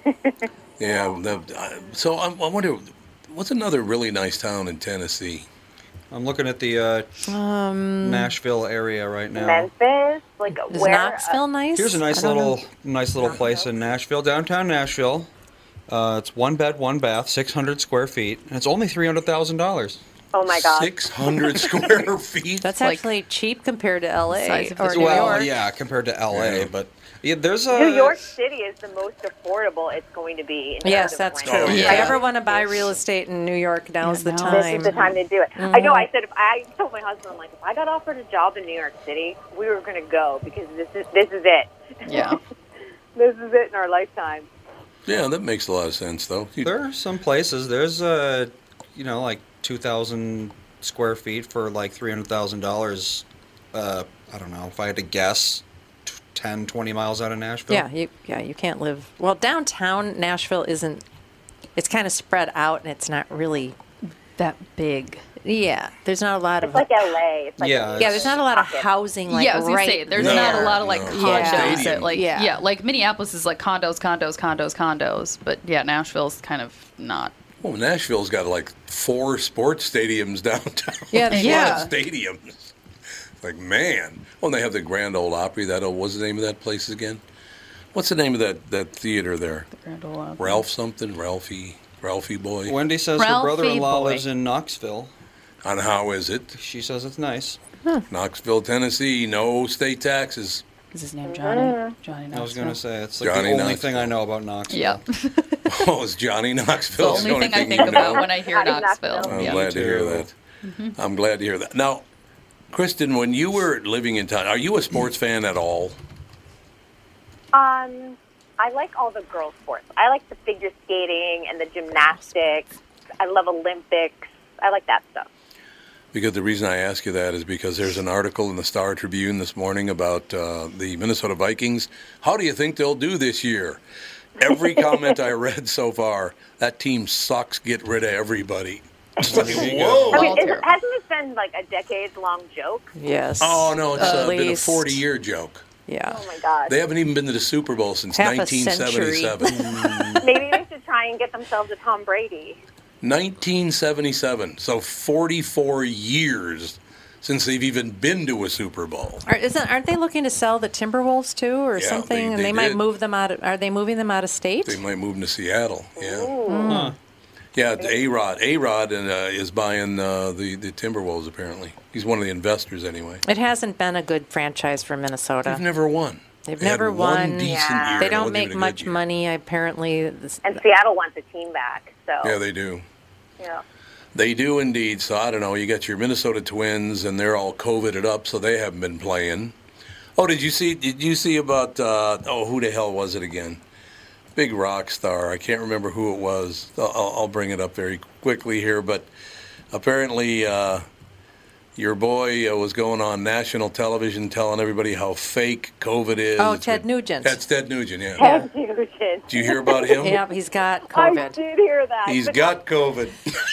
Speaker 2: Yeah. So I wonder, what's another really nice town in Tennessee?
Speaker 5: I'm looking at the Nashville area right now.
Speaker 10: Memphis,
Speaker 4: is Knoxville nice?
Speaker 5: Here's a nice little place in Nashville, downtown Nashville. It's 1 bed, 1 bath, 600 square feet, and it's only $300,000.
Speaker 10: Oh my God!
Speaker 2: 600 square feet.
Speaker 4: That's actually cheap compared to L.A. or New
Speaker 5: York.
Speaker 4: York.
Speaker 5: Yeah, compared to L.A. But there's a
Speaker 10: New York City is the most affordable it's going to be.
Speaker 4: Yes, that's true. If I ever want to buy real estate in New York, now's the time.
Speaker 10: This is the time to do it. I know. I said I told my husband, I'm like, if I got offered a job in New York City, we were going to go because this is it.
Speaker 3: Yeah.
Speaker 10: This is it in our lifetime.
Speaker 2: Yeah, that makes a lot of sense, though.
Speaker 5: There are some places. There's like 2,000 square feet for like $300,000. I don't know if I had to guess. 10, 20 miles out of Nashville.
Speaker 4: You can't live. Well, downtown Nashville isn't. It's kind of spread out, and it's not really
Speaker 3: that big.
Speaker 4: Yeah, there's not a lot
Speaker 10: of. It's like LA. It's like
Speaker 4: there's not a lot of housing.
Speaker 3: I was gonna say there's not a lot of condos. That, like Minneapolis is like condos, but Nashville's kind of not.
Speaker 2: Well, Nashville's got like 4 sports stadiums downtown.
Speaker 4: Yeah.
Speaker 2: Stadiums. Like, man. Well, and they have the Grand Ole Opry. What's the name of that place again? What's the name of that theater there?
Speaker 3: The Grand Ole Opry.
Speaker 2: Ralph something? Ralphie boy?
Speaker 5: Wendy says her brother-in-law lives in Knoxville.
Speaker 2: And how is it?
Speaker 5: She says it's nice.
Speaker 2: Knoxville, Tennessee, no state taxes.
Speaker 3: Is his name Johnny? Johnny Knoxville.
Speaker 5: I was going to say, it's like the only thing I know about Knoxville.
Speaker 3: Yeah.
Speaker 2: Oh, it's Johnny Knoxville.
Speaker 3: It's the only thing I think about when I hear Knoxville.
Speaker 2: I'm glad to hear that. I'm glad to hear that. Now, Kristen, when you were living in town, are you a sports fan at all?
Speaker 10: I like all the girl sports. I like the figure skating and the gymnastics. I love Olympics. I like that stuff.
Speaker 2: Because the reason I ask you that is because there's an article in the Star Tribune this morning about the Minnesota Vikings. How do you think they'll do this year? Every comment I read so far, that team sucks. Get rid of everybody.
Speaker 10: Whoa! I mean, hasn't this been like a decades-long joke?
Speaker 4: Yes.
Speaker 2: Oh no, it's been a 40-year joke.
Speaker 4: Yeah.
Speaker 10: Oh my God.
Speaker 2: They haven't even been to the Super Bowl since
Speaker 4: Half
Speaker 2: 1977.
Speaker 10: Maybe they should try and get themselves a Tom Brady.
Speaker 2: 1977. So 44 years since they've even been to a Super Bowl.
Speaker 4: Aren't they looking to sell the Timberwolves too, or
Speaker 2: Yeah,
Speaker 4: something?
Speaker 2: they
Speaker 4: They might
Speaker 2: did.
Speaker 4: move them out. Are they moving them out of state?
Speaker 2: They might move them to Seattle. Yeah.
Speaker 10: Ooh.
Speaker 2: Yeah, A-Rod. A-Rod is buying the Timberwolves, apparently. He's one of the investors, anyway.
Speaker 4: It hasn't been a good franchise for Minnesota.
Speaker 2: They've never won.
Speaker 4: They've
Speaker 2: They had
Speaker 4: never
Speaker 2: one
Speaker 4: won.
Speaker 2: decent year,
Speaker 4: They
Speaker 2: and it
Speaker 4: don't
Speaker 2: wasn't
Speaker 4: make
Speaker 2: even a
Speaker 4: much
Speaker 2: good year.
Speaker 4: money, apparently.
Speaker 10: And Seattle wants a team back. So
Speaker 2: Yeah, they do.
Speaker 10: yeah.
Speaker 2: They do indeed. So I don't know. You got your Minnesota Twins, and they're all COVIDed up, so they haven't been playing. Oh, did you see about? Who the hell was it again? Big rock star. I can't remember who it was. I'll bring it up very quickly here, but apparently your boy was going on national television telling everybody how fake COVID is.
Speaker 4: Oh, Ted Nugent.
Speaker 2: That's Ted Nugent, yeah.
Speaker 10: Ted Nugent.
Speaker 2: Did you hear about him?
Speaker 4: Yeah, he's got
Speaker 10: I
Speaker 4: COVID.
Speaker 10: did hear that.
Speaker 2: He's
Speaker 10: but
Speaker 2: got COVID.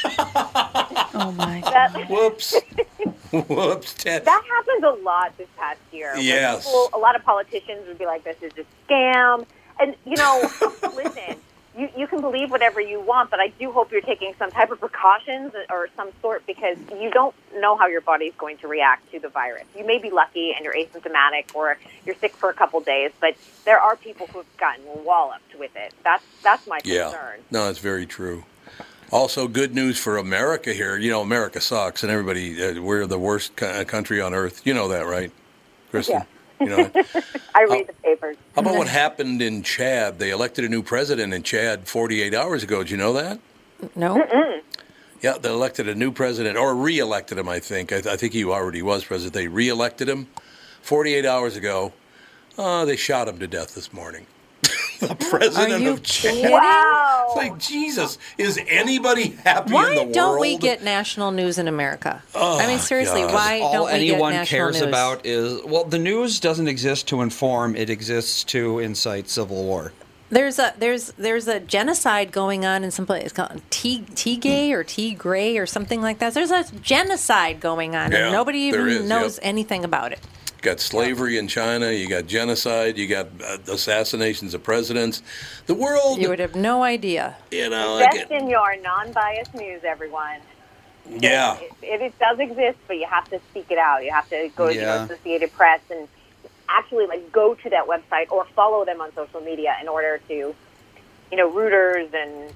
Speaker 3: Oh my.
Speaker 2: Whoops. Whoops, Ted.
Speaker 10: That happens a lot this past year. where
Speaker 2: Yes.
Speaker 10: A lot of politicians would be like, this is a scam. And, listen, you can believe whatever you want, but I do hope you're taking some type of precautions or some sort because you don't know how your body's going to react to the virus. You may be lucky and you're asymptomatic or you're sick for a couple days, but there are people who have gotten walloped with it. That's my concern.
Speaker 2: No, that's very true. Also, good news for America here. America sucks, and everybody, we're the worst country on earth. You know that, right, Kristen?
Speaker 10: Yeah.
Speaker 2: That?
Speaker 10: I read the papers.
Speaker 2: How about what happened in Chad? They elected a new president in Chad 48 hours ago. Did you know that?
Speaker 4: No.
Speaker 10: Mm-mm.
Speaker 2: Yeah, they elected a new president, or re-elected him, I think. I think he already was president. They re-elected him 48 hours ago. They shot him to death this morning. The president of Chad.
Speaker 10: Wow.
Speaker 2: It's like, Jesus, is anybody happy in the
Speaker 4: Why
Speaker 2: world?
Speaker 4: don't we get national news in America?
Speaker 2: Oh,
Speaker 4: I mean, seriously,
Speaker 2: God.
Speaker 4: why
Speaker 5: All
Speaker 4: don't we get
Speaker 5: anyone
Speaker 4: national
Speaker 5: cares
Speaker 4: news?
Speaker 5: about is, the news doesn't exist to inform, it exists to incite civil war.
Speaker 4: There's a genocide going on in some place. It's called Tigray or Tigray or something like that. There's a genocide going on,
Speaker 2: Yeah,
Speaker 4: and nobody
Speaker 2: there
Speaker 4: even
Speaker 2: is,
Speaker 4: knows
Speaker 2: yep.
Speaker 4: anything about it.
Speaker 2: You got slavery in China. You got genocide. You got assassinations of presidents. The world,
Speaker 4: You would have no idea.
Speaker 10: Invest in your non-biased news, everyone.
Speaker 2: Yeah.
Speaker 10: It does exist, but you have to seek it out. You have to go to the Associated Press and actually go to that website or follow them on social media in order to, Reuters and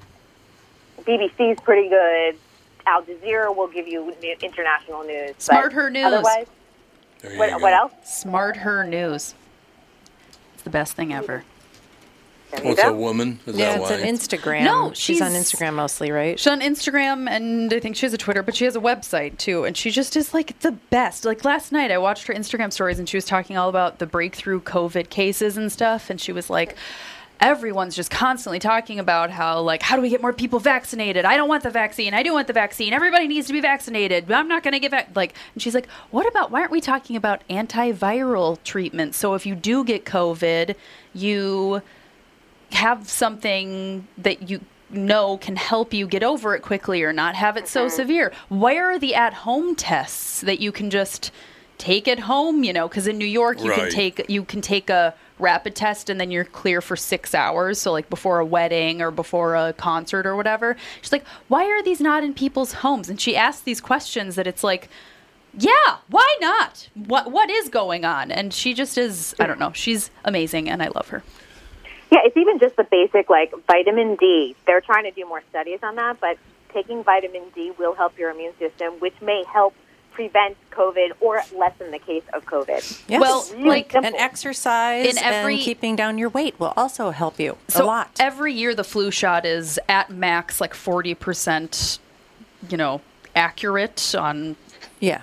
Speaker 10: BBC's pretty good. Al Jazeera will give you international news.
Speaker 3: Smart Her News.
Speaker 10: Otherwise,
Speaker 2: There you
Speaker 10: what
Speaker 2: go.
Speaker 10: else?
Speaker 3: Smart Her News. It's the best thing ever.
Speaker 2: What's a woman? Is
Speaker 4: Yeah,
Speaker 2: that
Speaker 4: it's
Speaker 2: why?
Speaker 4: an Instagram.
Speaker 3: No,
Speaker 4: she's on
Speaker 3: she's-
Speaker 4: Instagram mostly, right?
Speaker 3: She's on Instagram, and I think she has a Twitter, but she has a website too. And she just is like the best. Like last night, I watched her Instagram stories, and she was talking all about the breakthrough COVID cases and stuff. And she was like, everyone's just constantly talking about how do we get more people vaccinated? I don't want the vaccine. I do want the vaccine. Everybody needs to be vaccinated. But I'm not going to get and she's like, why aren't we talking about antiviral treatment? So if you do get COVID, you have something that you know can help you get over it quickly or not have it so severe. Where are the at-home tests that you can just take at home? Because in New York you can take a rapid test and then you're clear for 6 hours. So before a wedding or before a concert or whatever. She's like, why are these not in people's homes? And she asks these questions that it's like, yeah, why not? What is going on? And she just is, I don't know. She's amazing and I love her.
Speaker 10: Yeah, it's even just the basic, vitamin D. They're trying to do more studies on that, but taking vitamin D will help your immune system, which may help prevent COVID or lessen the case of COVID.
Speaker 4: Yes.
Speaker 3: Well,
Speaker 10: Really simple.
Speaker 4: and exercise and keeping down your weight will also help you a lot.
Speaker 3: Every year the flu shot is at max 40%, accurate on.
Speaker 4: Yeah.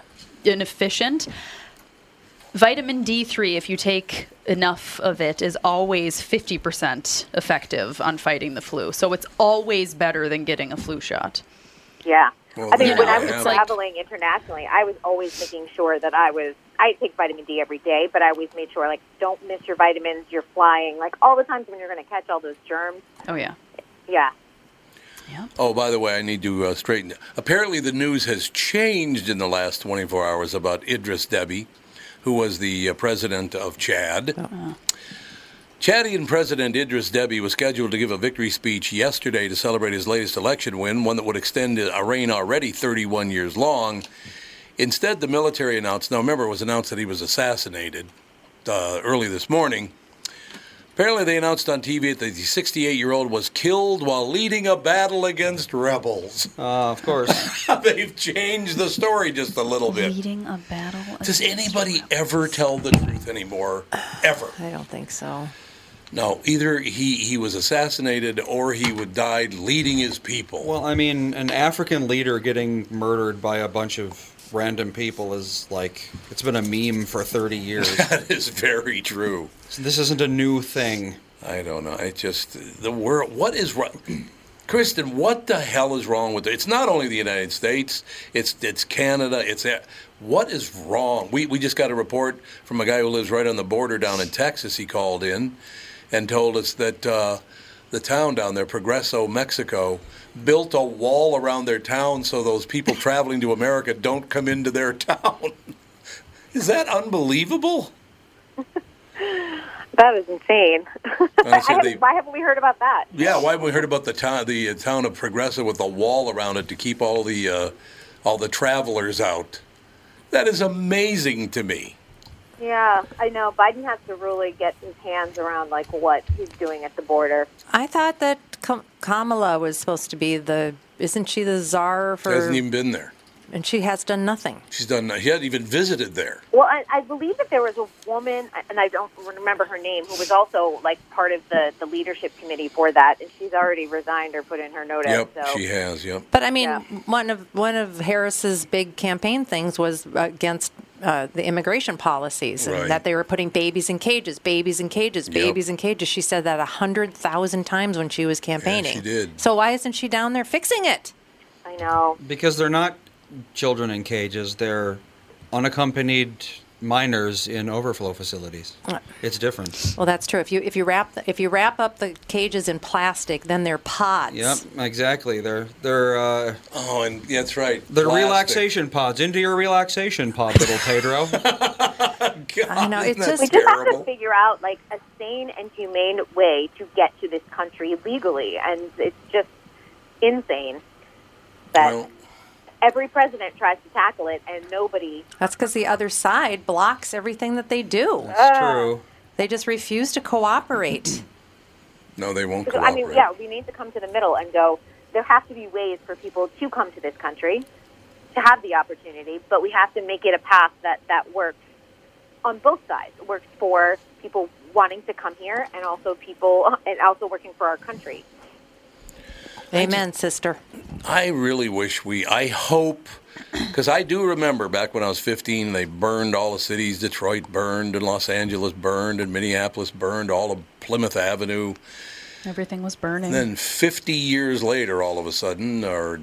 Speaker 3: inefficient. Vitamin D3, if you take enough of it, is always 50% effective on fighting the flu. So it's always better than getting a flu shot.
Speaker 10: Yeah.
Speaker 2: Well,
Speaker 10: I mean, when I was
Speaker 3: it's
Speaker 10: traveling internationally, I was always making sure that I take vitamin D every day, but I always made sure, like, don't miss your vitamins. You're flying, like, all the times when you're going to catch all those germs.
Speaker 3: Oh, yeah.
Speaker 10: Yeah.
Speaker 2: Oh, by the way, I need to straighten. Apparently, the news has changed in the last 24 hours about Idris Deby, who was the president of Chad. Chadian President Idris Deby was scheduled to give a victory speech yesterday to celebrate his latest election win, one that would extend a reign already 31 years long. Instead, the military announced, now remember, it was announced that he was assassinated early this morning. Apparently, they announced on TV that the 68-year-old was killed while leading a battle against rebels.
Speaker 5: Of course.
Speaker 2: They've changed the story just a little bit.
Speaker 3: Leading a battle.
Speaker 2: Does anybody ever tell the truth anymore? Ever?
Speaker 4: I don't think so.
Speaker 2: No, either he was assassinated or he died leading his people.
Speaker 5: Well, I mean, an African leader getting murdered by a bunch of random people is like, it's been a meme for 30 years.
Speaker 2: That is very true.
Speaker 5: So this isn't a new thing.
Speaker 2: I don't know. It's just the world. What is wrong? Kristen, what the hell is wrong with it? It's not only the United States. It's Canada. What is wrong? We just got a report from a guy who lives right on the border down in Texas. He called in and told us that the town down there, Progreso, Mexico, built a wall around their town so those people traveling to America don't come into their town. Is that unbelievable?
Speaker 10: That is insane. Why haven't we heard about that?
Speaker 2: Yeah, why haven't we heard about the town of Progreso with a wall around it to keep all the travelers out? That is amazing to me.
Speaker 10: Yeah, I know. Biden has to really get his hands around like what he's doing at the border.
Speaker 4: I thought that Kamala was supposed to be isn't she the czar for?
Speaker 2: She hasn't even been there.
Speaker 4: And she has done nothing.
Speaker 2: She hadn't even visited there.
Speaker 10: Well, I believe that there was a woman, and I don't remember her name, who was also like part of the leadership committee for that, and she's already resigned or put in her notice.
Speaker 2: Yep,
Speaker 10: so.
Speaker 2: she has. Yep.
Speaker 4: But I mean, one of Harris's big campaign things was against the immigration policies, and that they were putting babies in cages, babies in cages, babies in cages. She said that 100,000 times when she was campaigning.
Speaker 2: Yeah, she did.
Speaker 4: So why isn't she down there fixing it?
Speaker 10: I know.
Speaker 5: Because they're not children in cages. They're unaccompanied minors in overflow facilities. It's different.
Speaker 4: Well, that's true. If you wrap up the cages in plastic, then they're pods.
Speaker 5: Yep, exactly. They're
Speaker 2: and that's right.
Speaker 5: They're
Speaker 2: plastic.
Speaker 5: Relaxation pods. Into your relaxation pod, little Pedro.
Speaker 2: God,
Speaker 4: I know. It's just
Speaker 10: we just have to figure out like a sane and humane way to get to this country legally, and it's just insane that every president tries to tackle it, and nobody.
Speaker 4: That's because the other side blocks everything that they do.
Speaker 5: That's true.
Speaker 4: They just refuse to cooperate.
Speaker 2: No, they won't
Speaker 10: cooperate. I mean, we need to come to the middle and go, there have to be ways for people to come to this country, to have the opportunity, but we have to make it a path that works on both sides. It works for people wanting to come here and also working for our country.
Speaker 4: Amen, sister.
Speaker 2: I really wish I hope, because I do remember back when I was 15, they burned all the cities. Detroit burned, and Los Angeles burned, and Minneapolis burned, all of Plymouth Avenue.
Speaker 3: Everything was burning.
Speaker 2: And then 50 years later, all of a sudden, or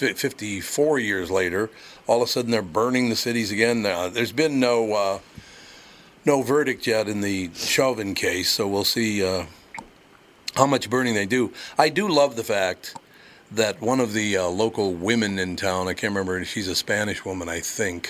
Speaker 2: 54 years later, all of a sudden they're burning the cities again. There's been no verdict yet in the Chauvin case, so we'll see how much burning they do. I do love the fact that one of the local women in town, I can't remember, she's a Spanish woman, I think,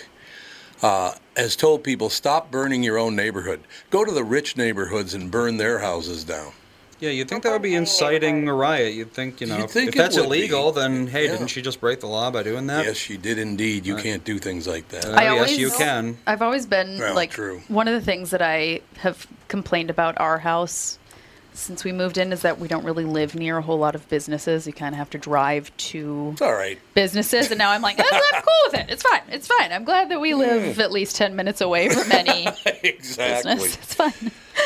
Speaker 2: has told people, stop burning your own neighborhood. Go to the rich neighborhoods and burn their houses down.
Speaker 5: Yeah, you'd think that would be inciting a riot. You'd think, if that's illegal, then, hey, didn't she just break the law by doing that?
Speaker 2: Yes, she did indeed. You can't do things like that.
Speaker 5: Yes, you can.
Speaker 3: I've always been,
Speaker 2: true.
Speaker 3: One of the things that I have complained about our house since we moved in is that we don't really live near a whole lot of businesses. You kind of have to drive to businesses. And now I'm like, I'm cool with it. It's fine. It's fine. I'm glad that we live at least 10 minutes away from any business. It's fine.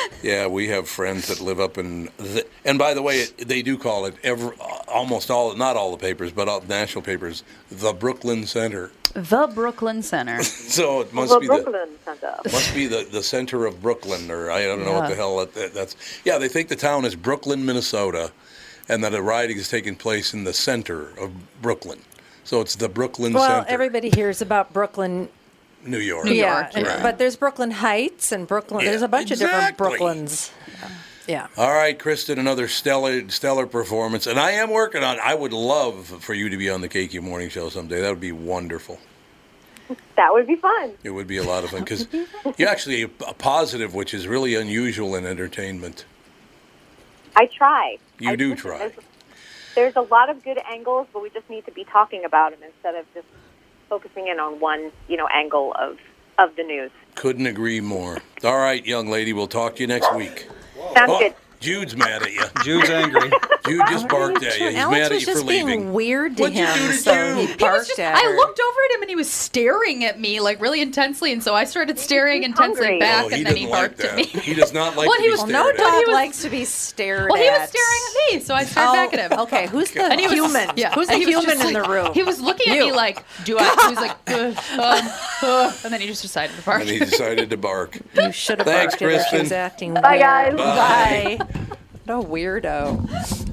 Speaker 2: Yeah, we have friends that live up in, and by the way, they do call it almost all, not all the papers, but all national papers, the Brooklyn Center.
Speaker 3: The Brooklyn Center.
Speaker 2: So it must be the center of Brooklyn, or I don't know what the hell that's. Yeah, they think the town is Brooklyn, Minnesota, and that a rioting is taking place in the center of Brooklyn. So it's the Brooklyn Center.
Speaker 4: Well, everybody hears about Brooklyn,
Speaker 2: New York.
Speaker 4: Yeah,
Speaker 2: right.
Speaker 4: But there's Brooklyn Heights and Brooklyn. There's a bunch of different Brooklyns. Yeah.
Speaker 2: All right, Kristen, another stellar performance, and I am working on. I would love for you to be on the KQ Morning Show someday. That would be wonderful.
Speaker 10: That would be fun.
Speaker 2: It would be a lot of fun because you're actually a positive, which is really unusual in entertainment.
Speaker 10: I try.
Speaker 2: You do try.
Speaker 10: There's a lot of good angles, but we just need to be talking about them instead of just focusing in on one, angle of the news.
Speaker 2: Couldn't agree more. All right, young lady, we'll talk to you next week.
Speaker 10: Sounds good.
Speaker 2: Jude's mad at you.
Speaker 5: Jude's angry.
Speaker 2: Jude just barked at you. He's
Speaker 4: Alex
Speaker 2: mad at
Speaker 4: was
Speaker 2: you for
Speaker 4: just
Speaker 2: leaving.
Speaker 4: being weird to
Speaker 2: What'd you
Speaker 4: him,
Speaker 2: do to
Speaker 4: so he
Speaker 2: Jude?
Speaker 4: barked at her.
Speaker 3: I looked over at him and he was staring at me like really intensely, and so I started staring intensely
Speaker 10: hungry.
Speaker 3: back,
Speaker 2: he
Speaker 3: and then he
Speaker 2: doesn't like
Speaker 3: barked at me.
Speaker 2: He does not like
Speaker 3: Well,
Speaker 2: to
Speaker 3: he
Speaker 2: be
Speaker 3: was-
Speaker 2: stared
Speaker 4: No
Speaker 2: at.
Speaker 4: dog
Speaker 3: was-
Speaker 4: likes to be stared
Speaker 3: Well,
Speaker 4: at.
Speaker 3: he was staring at me, so I stared back at him.
Speaker 4: Okay, who's the
Speaker 3: And he was-
Speaker 4: human?
Speaker 3: Yeah.
Speaker 4: Who's the
Speaker 3: And he was
Speaker 4: human
Speaker 3: just
Speaker 4: in the
Speaker 3: like-
Speaker 4: room?
Speaker 3: He was looking at
Speaker 4: You.
Speaker 3: me like, he was like, and then he just decided to bark.
Speaker 2: And he decided to bark.
Speaker 4: You should have
Speaker 2: Thanks,
Speaker 4: barked at her. She
Speaker 2: Kristen.
Speaker 4: was acting
Speaker 10: Bye,
Speaker 4: weird.
Speaker 10: guys.
Speaker 4: Bye. What a weirdo.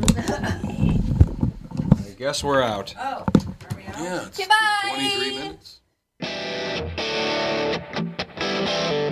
Speaker 5: I guess we're out.
Speaker 2: Yeah, it's
Speaker 3: Goodbye.
Speaker 2: 23 minutes.